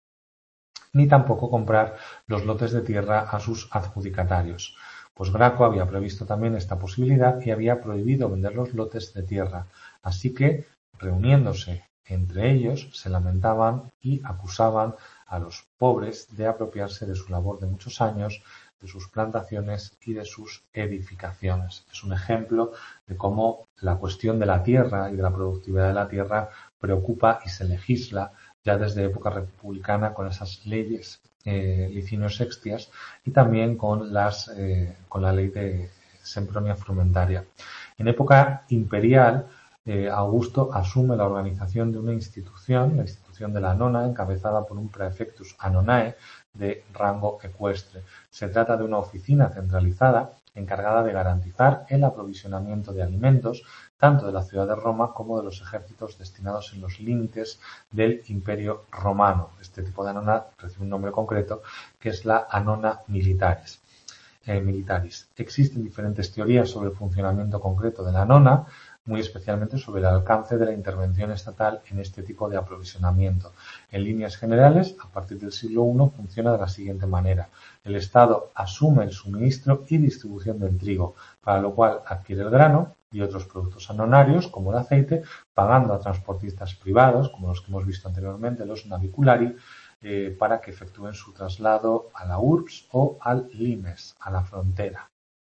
ni tampoco comprar los lotes de tierra a sus adjudicatarios, pues Graco había previsto también esta posibilidad y había prohibido vender los lotes de tierra. Así que, reuniéndose Entre ellos se lamentaban y acusaban a los pobres de apropiarse de su labor de muchos años, de sus plantaciones y de sus edificaciones. Es un ejemplo de cómo la cuestión de la tierra y de la productividad de la tierra preocupa y se legisla ya desde época republicana con esas leyes eh, licinio-sextias y también con, las, eh, con la ley de Sempronia Frumentaria. En época imperial, eh, Augusto asume la organización de una institución, la institución de la Anona, encabezada por un praefectus Anonae de rango ecuestre. Se trata de una oficina centralizada encargada de garantizar el aprovisionamiento de alimentos tanto de la ciudad de Roma como de los ejércitos destinados en los límites del Imperio Romano. Este tipo de Anona recibe un nombre concreto que es la Anona Militaris. Eh, militaris. Existen diferentes teorías sobre el funcionamiento concreto de la Anona, muy especialmente sobre el alcance de la intervención estatal en este tipo de aprovisionamiento. En líneas generales, a partir del siglo primero funciona de la siguiente manera. El Estado asume el suministro y distribución del trigo, para lo cual adquiere el grano y otros productos anonarios, como el aceite, pagando a transportistas privados, como los que hemos visto anteriormente, los naviculari, eh, para que efectúen su traslado a la urbs o al limes, a la frontera.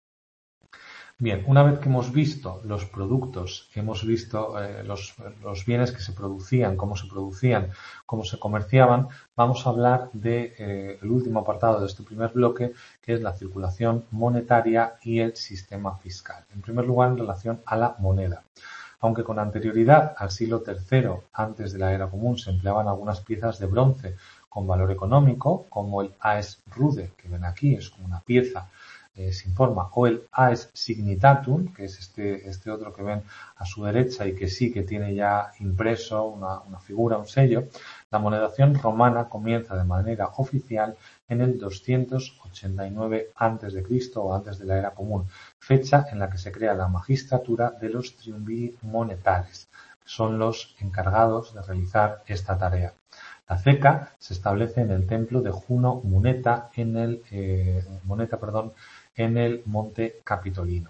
Bien, una vez que hemos visto los productos, hemos visto eh, los, los bienes que se producían, cómo se producían, cómo se comerciaban, vamos a hablar del de, eh, último apartado de este primer bloque, que es la circulación monetaria y el sistema fiscal. En primer lugar, en relación a la moneda. Aunque con anterioridad al siglo tercero, antes de la era común, se empleaban algunas piezas de bronce con valor económico, como el aes rude, que ven aquí, es como una pieza Eh, sin forma, o el aes signitatum, que es este, este otro que ven a su derecha y que sí que tiene ya impreso una, una figura, un sello, la monedación romana comienza de manera oficial en el doscientos ochenta y nueve antes de Cristo o antes de la era común, fecha en la que se crea la magistratura de los triumviri monetales, que son los encargados de realizar esta tarea. La ceca se establece en el templo de Juno Moneta en el eh, Moneta, perdón, en el monte Capitolino.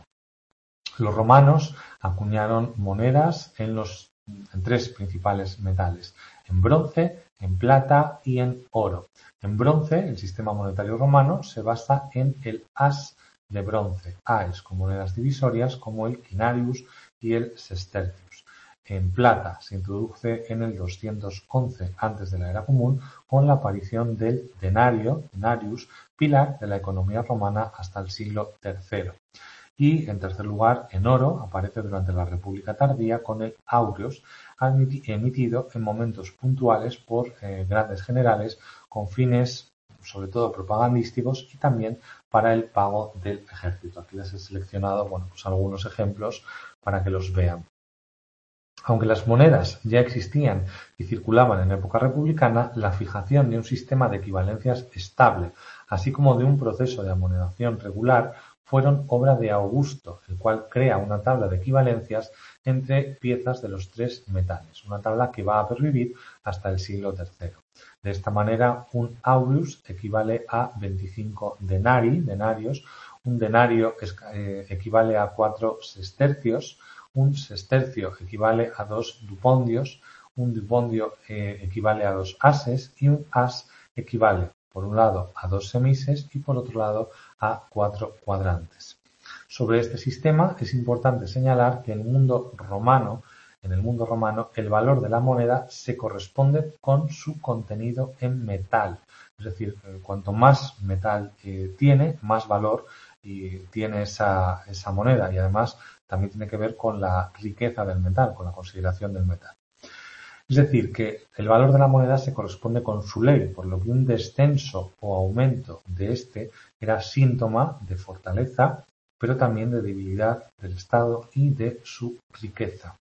Los romanos acuñaron monedas en los en tres principales metales: en bronce, en plata y en oro. En bronce, el sistema monetario romano se basa en el as de bronce, aes con monedas divisorias como el quinarius y el sestercius. En plata se introduce en el doscientos once antes de la era común con la aparición del denario, denarius, pilar de la economía romana hasta el siglo tercero. Y, en tercer lugar, en oro aparece durante la República tardía con el aureus, emitido en momentos puntuales por eh, grandes generales con fines sobre todo propagandísticos y también para el pago del ejército. Aquí les he seleccionado bueno, pues algunos ejemplos para que los vean. Aunque las monedas ya existían y circulaban en época republicana, la fijación de un sistema de equivalencias estable, así como de un proceso de amonedación regular, fueron obra de Augusto, el cual crea una tabla de equivalencias entre piezas de los tres metales, una tabla que va a pervivir hasta el siglo tercero. De esta manera, un aureus equivale a veinticinco denari, denarios, un denario eh, equivale a cuatro sestercios, un sestercio equivale a dos dupondios, un dupondio eh, equivale a dos ases y un as equivale, por un lado, a dos semises y por otro lado a cuatro cuadrantes. Sobre este sistema es importante señalar que en el mundo romano, en el mundo romano, el valor de la moneda se corresponde con su contenido en metal. Es decir, cuanto más metal eh, tiene, más valor y tiene esa, esa moneda y además también tiene que ver con la riqueza del metal, con la consideración del metal. Es decir, que el valor de la moneda se corresponde con su ley, por lo que un descenso o aumento de este era síntoma de fortaleza, pero también de debilidad del Estado y de su riqueza.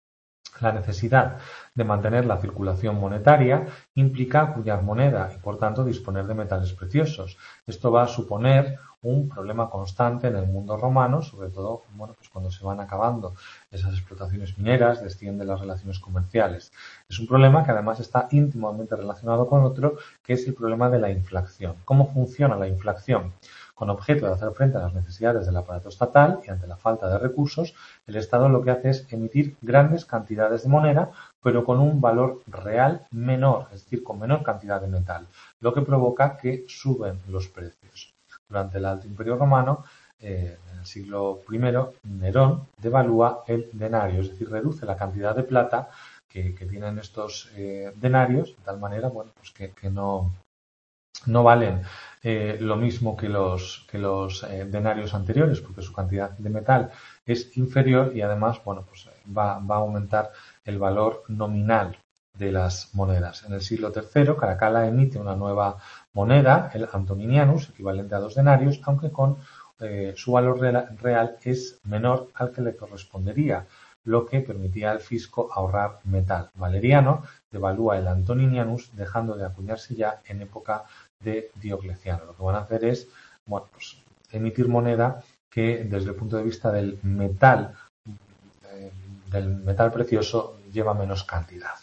La necesidad de mantener la circulación monetaria implica acuñar moneda y, por tanto, disponer de metales preciosos. Esto va a suponer un problema constante en el mundo romano, sobre todo bueno, pues cuando se van acabando esas explotaciones mineras, descienden las relaciones comerciales. Es un problema que además está íntimamente relacionado con otro, que es el problema de la inflación. ¿Cómo funciona la inflación? Con objeto de hacer frente a las necesidades del aparato estatal y ante la falta de recursos, el Estado lo que hace es emitir grandes cantidades de moneda, pero con un valor real menor, es decir, con menor cantidad de metal, lo que provoca que suben los precios. Durante el Alto Imperio Romano, eh, en el siglo primero, Nerón devalúa el denario, es decir, reduce la cantidad de plata que, que tienen estos eh, denarios, de tal manera, bueno, pues que, que no, no valen eh, lo mismo que los, que los eh, denarios anteriores, porque su cantidad de metal es inferior y además, bueno, pues va, va a aumentar el valor nominal de las monedas. En el siglo tercero, Caracalla emite una nueva moneda, el Antoninianus, equivalente a dos denarios, aunque con eh, su valor real, real es menor al que le correspondería, lo que permitía al fisco ahorrar metal. Valeriano devalúa el Antoninianus, dejando de acuñarse ya en época de Diocleciano. Lo que van a hacer es, bueno, pues, emitir moneda que desde el punto de vista del metal, eh, del metal precioso, lleva menos cantidad.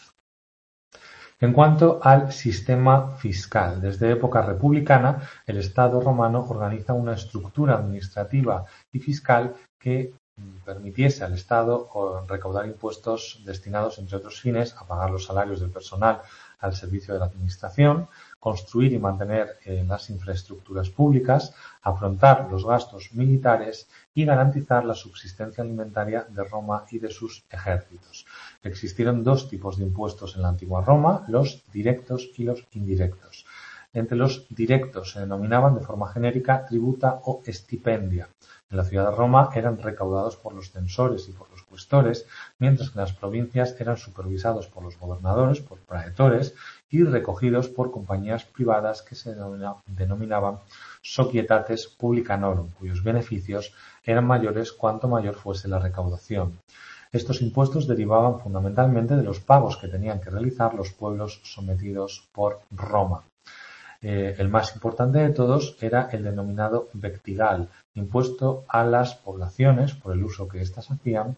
En cuanto al sistema fiscal, desde época republicana, el Estado romano organiza una estructura administrativa y fiscal que permitiese al Estado recaudar impuestos destinados, entre otros fines, a pagar los salarios del personal al servicio de la administración, construir y mantener eh, las infraestructuras públicas, afrontar los gastos militares y garantizar la subsistencia alimentaria de Roma y de sus ejércitos. Existieron dos tipos de impuestos en la antigua Roma, los directos y los indirectos. Entre los directos se denominaban de forma genérica tributa o estipendia. En la ciudad de Roma eran recaudados por los censores y por los cuestores, mientras que en las provincias eran supervisados por los gobernadores, por praetores, y recogidos por compañías privadas que se denominaban societates publicanorum, cuyos beneficios eran mayores cuanto mayor fuese la recaudación. Estos impuestos derivaban fundamentalmente de los pagos que tenían que realizar los pueblos sometidos por Roma. Eh, el más importante de todos era el denominado vectigal, impuesto a las poblaciones por el uso que éstas hacían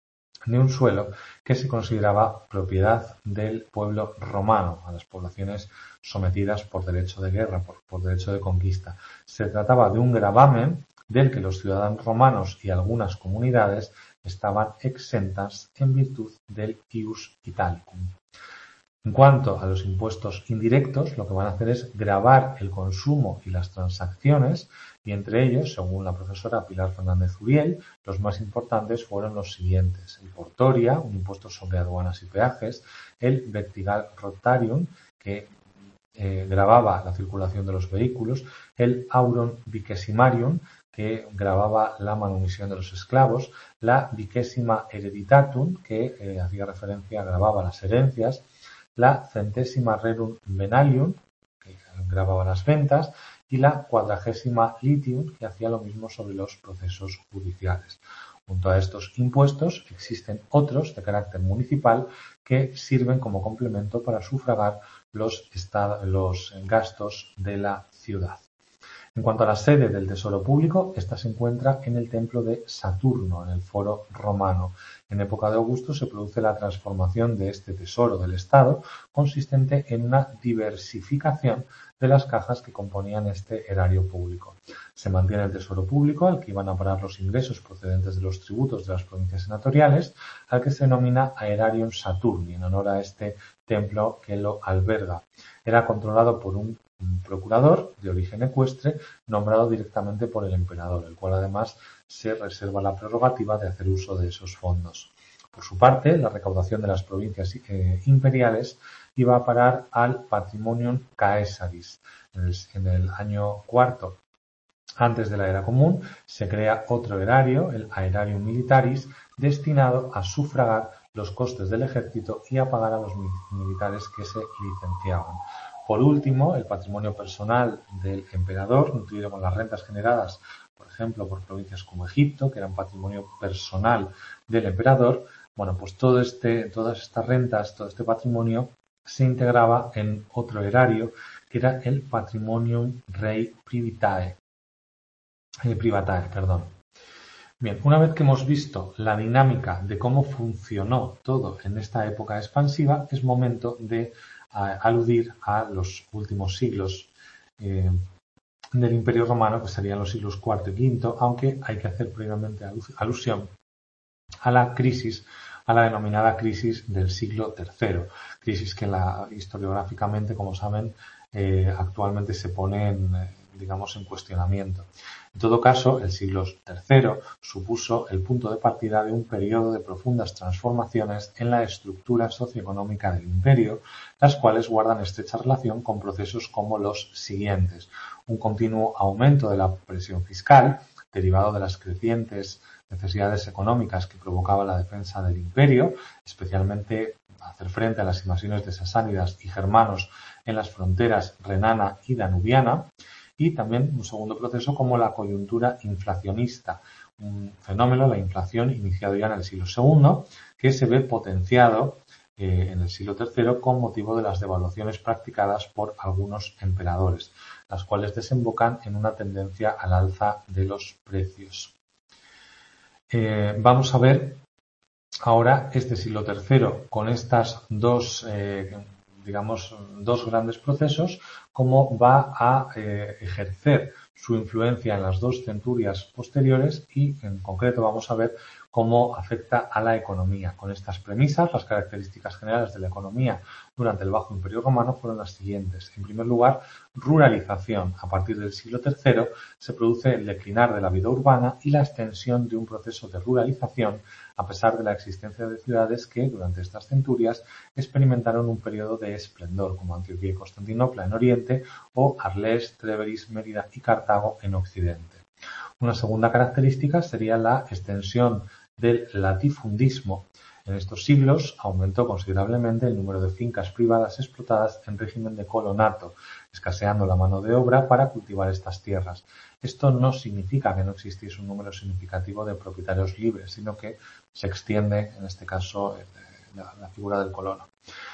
de un suelo que se consideraba propiedad del pueblo romano, a las poblaciones sometidas por derecho de guerra, por, por derecho de conquista. Se trataba de un gravamen del que los ciudadanos romanos y algunas comunidades estaban exentas en virtud del ius italicum. En cuanto a los impuestos indirectos, lo que van a hacer es gravar el consumo y las transacciones, y entre ellos, según la profesora Pilar Fernández Uriel, los más importantes fueron los siguientes: el portoria, un impuesto sobre aduanas y peajes; el vectigal rotarium, que eh, gravaba la circulación de los vehículos; el aurum vicesimarium, que gravaba la manumisión de los esclavos; la vicesima hereditatum, que eh, hacía referencia, gravaba las herencias; la centésima rerum venalium, que gravaba las ventas; y la cuadragésima litium, que hacía lo mismo sobre los procesos judiciales. Junto a estos impuestos existen otros de carácter municipal que sirven como complemento para sufragar los, los gastos de la ciudad. En cuanto a la sede del tesoro público, esta se encuentra en el templo de Saturno, en el Foro Romano. En época de Augusto se produce la transformación de este tesoro del Estado, consistente en una diversificación de las cajas que componían este erario público. Se mantiene el tesoro público, al que iban a parar los ingresos procedentes de los tributos de las provincias senatoriales, al que se denomina Aerarium Saturni, en honor a este templo que lo alberga. Era controlado por un un procurador de origen ecuestre nombrado directamente por el emperador, el cual además se reserva la prerrogativa de hacer uso de esos fondos. Por su parte, la recaudación de las provincias eh, imperiales iba a parar al Patrimonium Caesaris. En el, en el año cuarto antes de la era común se crea otro erario, el Aerarium Militaris, destinado a sufragar los costes del ejército y a pagar a los militares que se licenciaban. Por último, el patrimonio personal del emperador, nutrido con las rentas generadas, por ejemplo, por provincias como Egipto, que eran patrimonio personal del emperador, bueno, pues todo este, todas estas rentas, todo este patrimonio se integraba en otro erario, que era el Patrimonium Rei Privatae. Eh, privatae, perdón. Bien, una vez que hemos visto la dinámica de cómo funcionó todo en esta época expansiva, es momento de a aludir a los últimos siglos eh, del Imperio Romano, que serían los siglos cuarto y quinto, aunque hay que hacer previamente alusión a la crisis, a la denominada crisis del siglo tercero, crisis que la, historiográficamente, como saben, eh, actualmente se pone en, eh, digamos, en cuestionamiento. En todo caso, el siglo tercero supuso el punto de partida de un periodo de profundas transformaciones en la estructura socioeconómica del imperio, las cuales guardan estrecha relación con procesos como los siguientes: un continuo aumento de la presión fiscal, derivado de las crecientes necesidades económicas que provocaba la defensa del imperio, especialmente hacer frente a las invasiones de sasánidas y germanos en las fronteras renana y danubiana, y también un segundo proceso como la coyuntura inflacionista, un fenómeno, la inflación, iniciado ya en el siglo segundo, que se ve potenciado eh, en el siglo tercero con motivo de las devaluaciones practicadas por algunos emperadores, las cuales desembocan en una tendencia al alza de los precios. Eh, vamos a ver ahora este siglo tercero con estas dos, eh, digamos, dos grandes procesos, cómo va a eh, ejercer su influencia en las dos centurias posteriores y, en concreto, vamos a ver cómo afecta a la economía. Con estas premisas, las características generales de la economía durante el Bajo Imperio Romano fueron las siguientes. En primer lugar, ruralización. A partir del siglo tercero se produce el declinar de la vida urbana y la extensión de un proceso de ruralización, a pesar de la existencia de ciudades que, durante estas centurias, experimentaron un periodo de esplendor, como Antioquía y Constantinopla en Oriente o Arles, Trèveris, Mérida y Cartago en Occidente. Una segunda característica sería la extensión del latifundismo. En estos siglos aumentó considerablemente el número de fincas privadas explotadas en régimen de colonato, escaseando la mano de obra para cultivar estas tierras. Esto no significa que no existiese un número significativo de propietarios libres, sino que se extiende, en este caso, la, la figura del colono.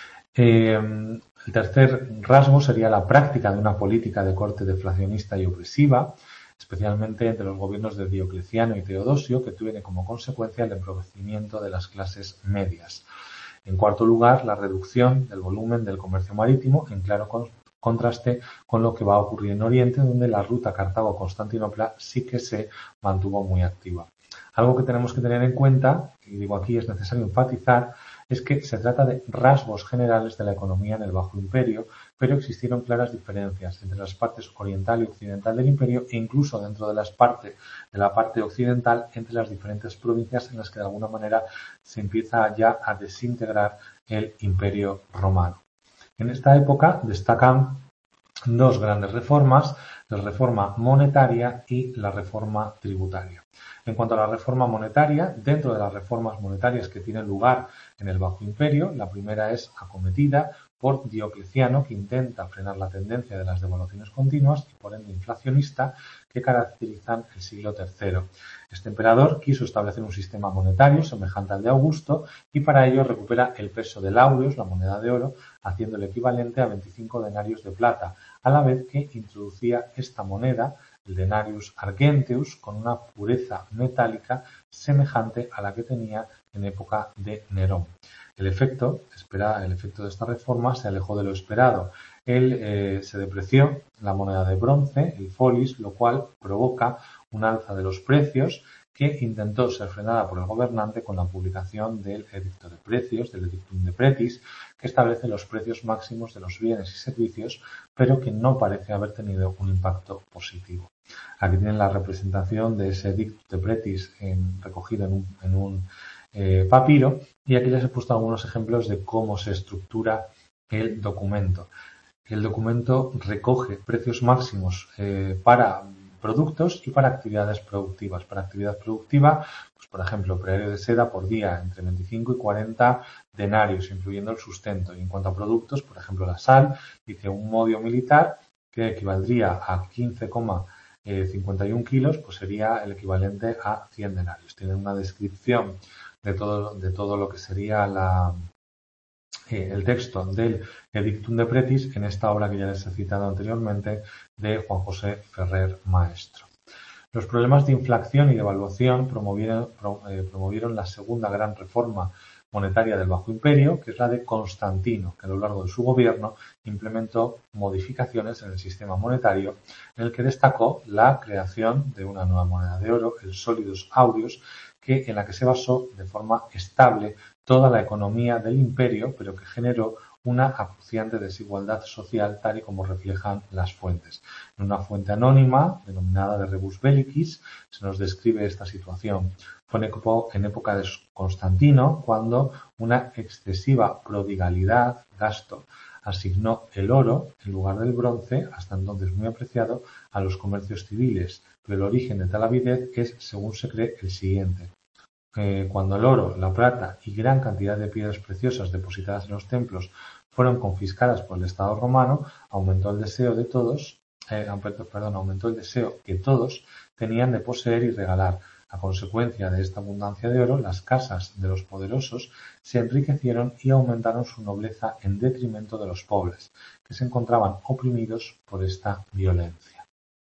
Eh, el tercer rasgo sería la práctica de una política de corte deflacionista y opresiva, especialmente entre los gobiernos de Diocleciano y Teodosio, que tuvieron como consecuencia el empobrecimiento de las clases medias. En cuarto lugar, la reducción del volumen del comercio marítimo, en claro contraste con lo que va a ocurrir en Oriente, donde la ruta Cartago-Constantinopla sí que se mantuvo muy activa. Algo que tenemos que tener en cuenta, y digo aquí es necesario enfatizar, es que se trata de rasgos generales de la economía en el Bajo Imperio, pero existieron claras diferencias entre las partes oriental y occidental del imperio e incluso dentro de, las parte, de la parte occidental entre las diferentes provincias en las que de alguna manera se empieza ya a desintegrar el imperio romano. En esta época destacan dos grandes reformas, la reforma monetaria y la reforma tributaria. En cuanto a la reforma monetaria, dentro de las reformas monetarias que tienen lugar en el Bajo Imperio, la primera es acometida por Diocleciano, que intenta frenar la tendencia de las devaluaciones continuas y por ende inflacionista que caracterizan el siglo tercero. Este emperador quiso establecer un sistema monetario semejante al de Augusto y para ello recupera el peso del aureus, la moneda de oro, haciendo el equivalente a veinticinco denarios de plata, a la vez que introducía esta moneda, el denarius argenteus, con una pureza metálica semejante a la que tenía en época de Nerón. El efecto, espera, el efecto de esta reforma se alejó de lo esperado. Él eh, se depreció la moneda de bronce, el folis, lo cual provoca un alza de los precios que intentó ser frenada por el gobernante con la publicación del Edicto de Precios, del Edictum de Pretis, que establece los precios máximos de los bienes y servicios, pero que no parece haber tenido un impacto positivo. Aquí tienen la representación de ese Edictum de Pretis en, recogido en un, en un eh, papiro, y aquí les he puesto algunos ejemplos de cómo se estructura el documento. El documento recoge precios máximos eh, para productos y para actividades productivas. Para actividad productiva, pues por ejemplo, preario de seda por día entre veinticinco y cuarenta denarios, incluyendo el sustento. Y en cuanto a productos, por ejemplo, la sal, dice un modio militar que equivaldría a quince coma cincuenta y uno kilos, pues sería el equivalente a cien denarios. Tienen una descripción de todo, de todo lo que sería la, eh, el texto del Edictum de Pretis en esta obra que ya les he citado anteriormente de Juan José Ferrer Maestro. Los problemas de inflación y devaluación promovieron, pro, eh, promovieron la segunda gran reforma monetaria del Bajo Imperio, que es la de Constantino, que a lo largo de su gobierno implementó modificaciones en el sistema monetario, en el que destacó la creación de una nueva moneda de oro, el Solidus Aureus, que, en la que se basó de forma estable toda la economía del imperio, pero que generó una acuciante desigualdad social, tal y como reflejan las fuentes. En una fuente anónima, denominada de Rebus Bellicis, se nos describe esta situación. Fue en época de Constantino cuando una excesiva prodigalidad, gasto, asignó el oro en lugar del bronce, hasta entonces muy apreciado, a los comercios civiles, pero el origen de tal avidez es, según se cree, el siguiente. Eh, cuando el oro, la plata y gran cantidad de piedras preciosas depositadas en los templos fueron confiscadas por el Estado romano, aumentó el deseo de todos, eh, perdón, aumentó el deseo que todos tenían de poseer y regalar. A consecuencia de esta abundancia de oro, las casas de los poderosos se enriquecieron y aumentaron su nobleza en detrimento de los pobres, que se encontraban oprimidos por esta violencia.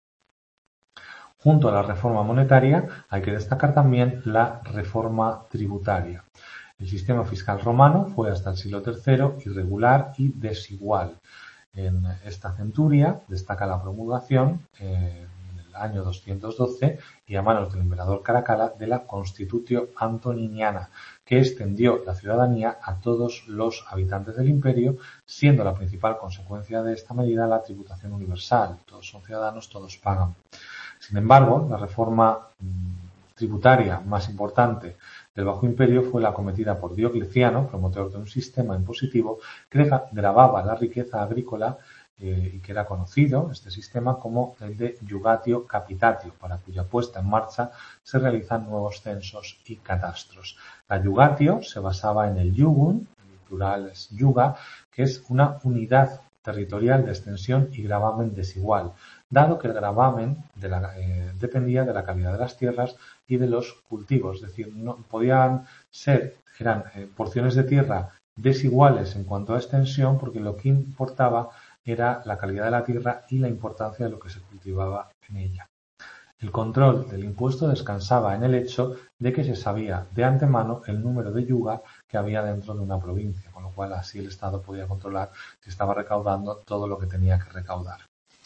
Junto a la reforma monetaria hay que destacar también la reforma tributaria. El sistema fiscal romano fue hasta el siglo tercero irregular y desigual. En esta centuria destaca la promulgación eh, en el año doscientos doce y a manos del emperador Caracalla de la Constitutio Antoniniana, que extendió la ciudadanía a todos los habitantes del imperio, siendo la principal consecuencia de esta medida la tributación universal. Todos son ciudadanos, todos pagan. Sin embargo, la reforma mmm, tributaria más importante del Bajo Imperio fue la cometida por Diocleciano, promotor de un sistema impositivo que gravaba la riqueza agrícola eh, y que era conocido, este sistema, como el de Iugatio Capitatio, para cuya puesta en marcha se realizan nuevos censos y catastros. La Iugatio se basaba en el Iugum, el plural es Iuga, que es una unidad territorial de extensión y gravamen desigual, dado que el gravamen de la, eh, dependía de la calidad de las tierras y de los cultivos, es decir, no podían ser, eran eh, porciones de tierra desiguales en cuanto a extensión, porque lo que importaba era la calidad de la tierra y la importancia de lo que se cultivaba en ella. El control del impuesto descansaba en el hecho de que se sabía de antemano el número de yuga que había dentro de una provincia, con lo cual así el Estado podía controlar si estaba recaudando todo lo que tenía que recaudar.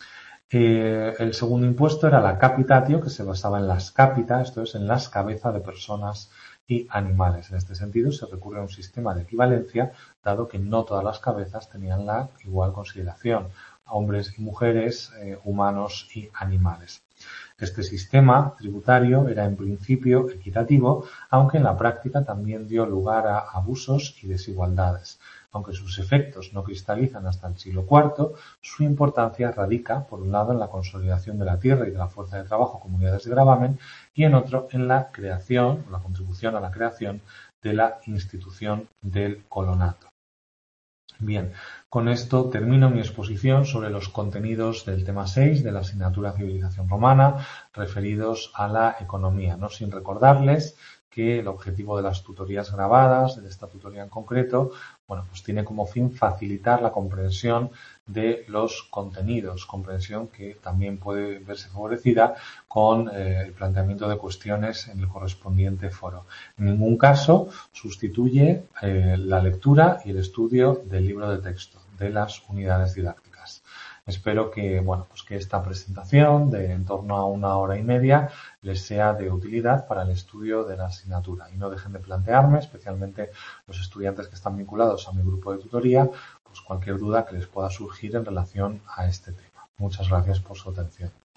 Eh, el segundo impuesto era la capitatio, que se basaba en las capita, esto es, en las cabezas de personas y animales. En este sentido, se recurre a un sistema de equivalencia, dado que no todas las cabezas tenían la igual consideración, hombres y mujeres, eh, humanos y animales. Este sistema tributario era en principio equitativo, aunque en la práctica también dio lugar a abusos y desigualdades. Aunque sus efectos no cristalizan hasta el siglo cuarto, su importancia radica, por un lado, en la consolidación de la tierra y de la fuerza de trabajo como unidades de gravamen, y en otro, en la creación, la contribución a la creación de la institución del colonato. Bien, con esto termino mi exposición sobre los contenidos del tema seis de la asignatura Civilización Romana referidos a la economía, no sin recordarles que el objetivo de las tutorías grabadas, de esta tutoría en concreto, bueno, pues tiene como fin facilitar la comprensión de los contenidos, comprensión que también puede verse favorecida con eh, el planteamiento de cuestiones en el correspondiente foro. En ningún caso sustituye eh, la lectura y el estudio del libro de texto, de las unidades didácticas. Espero que, bueno, pues que esta presentación de en torno a una hora y media les sea de utilidad para el estudio de la asignatura y no dejen de plantearme, especialmente los estudiantes que están vinculados a mi grupo de tutoría, pues cualquier duda que les pueda surgir en relación a este tema. Muchas gracias por su atención.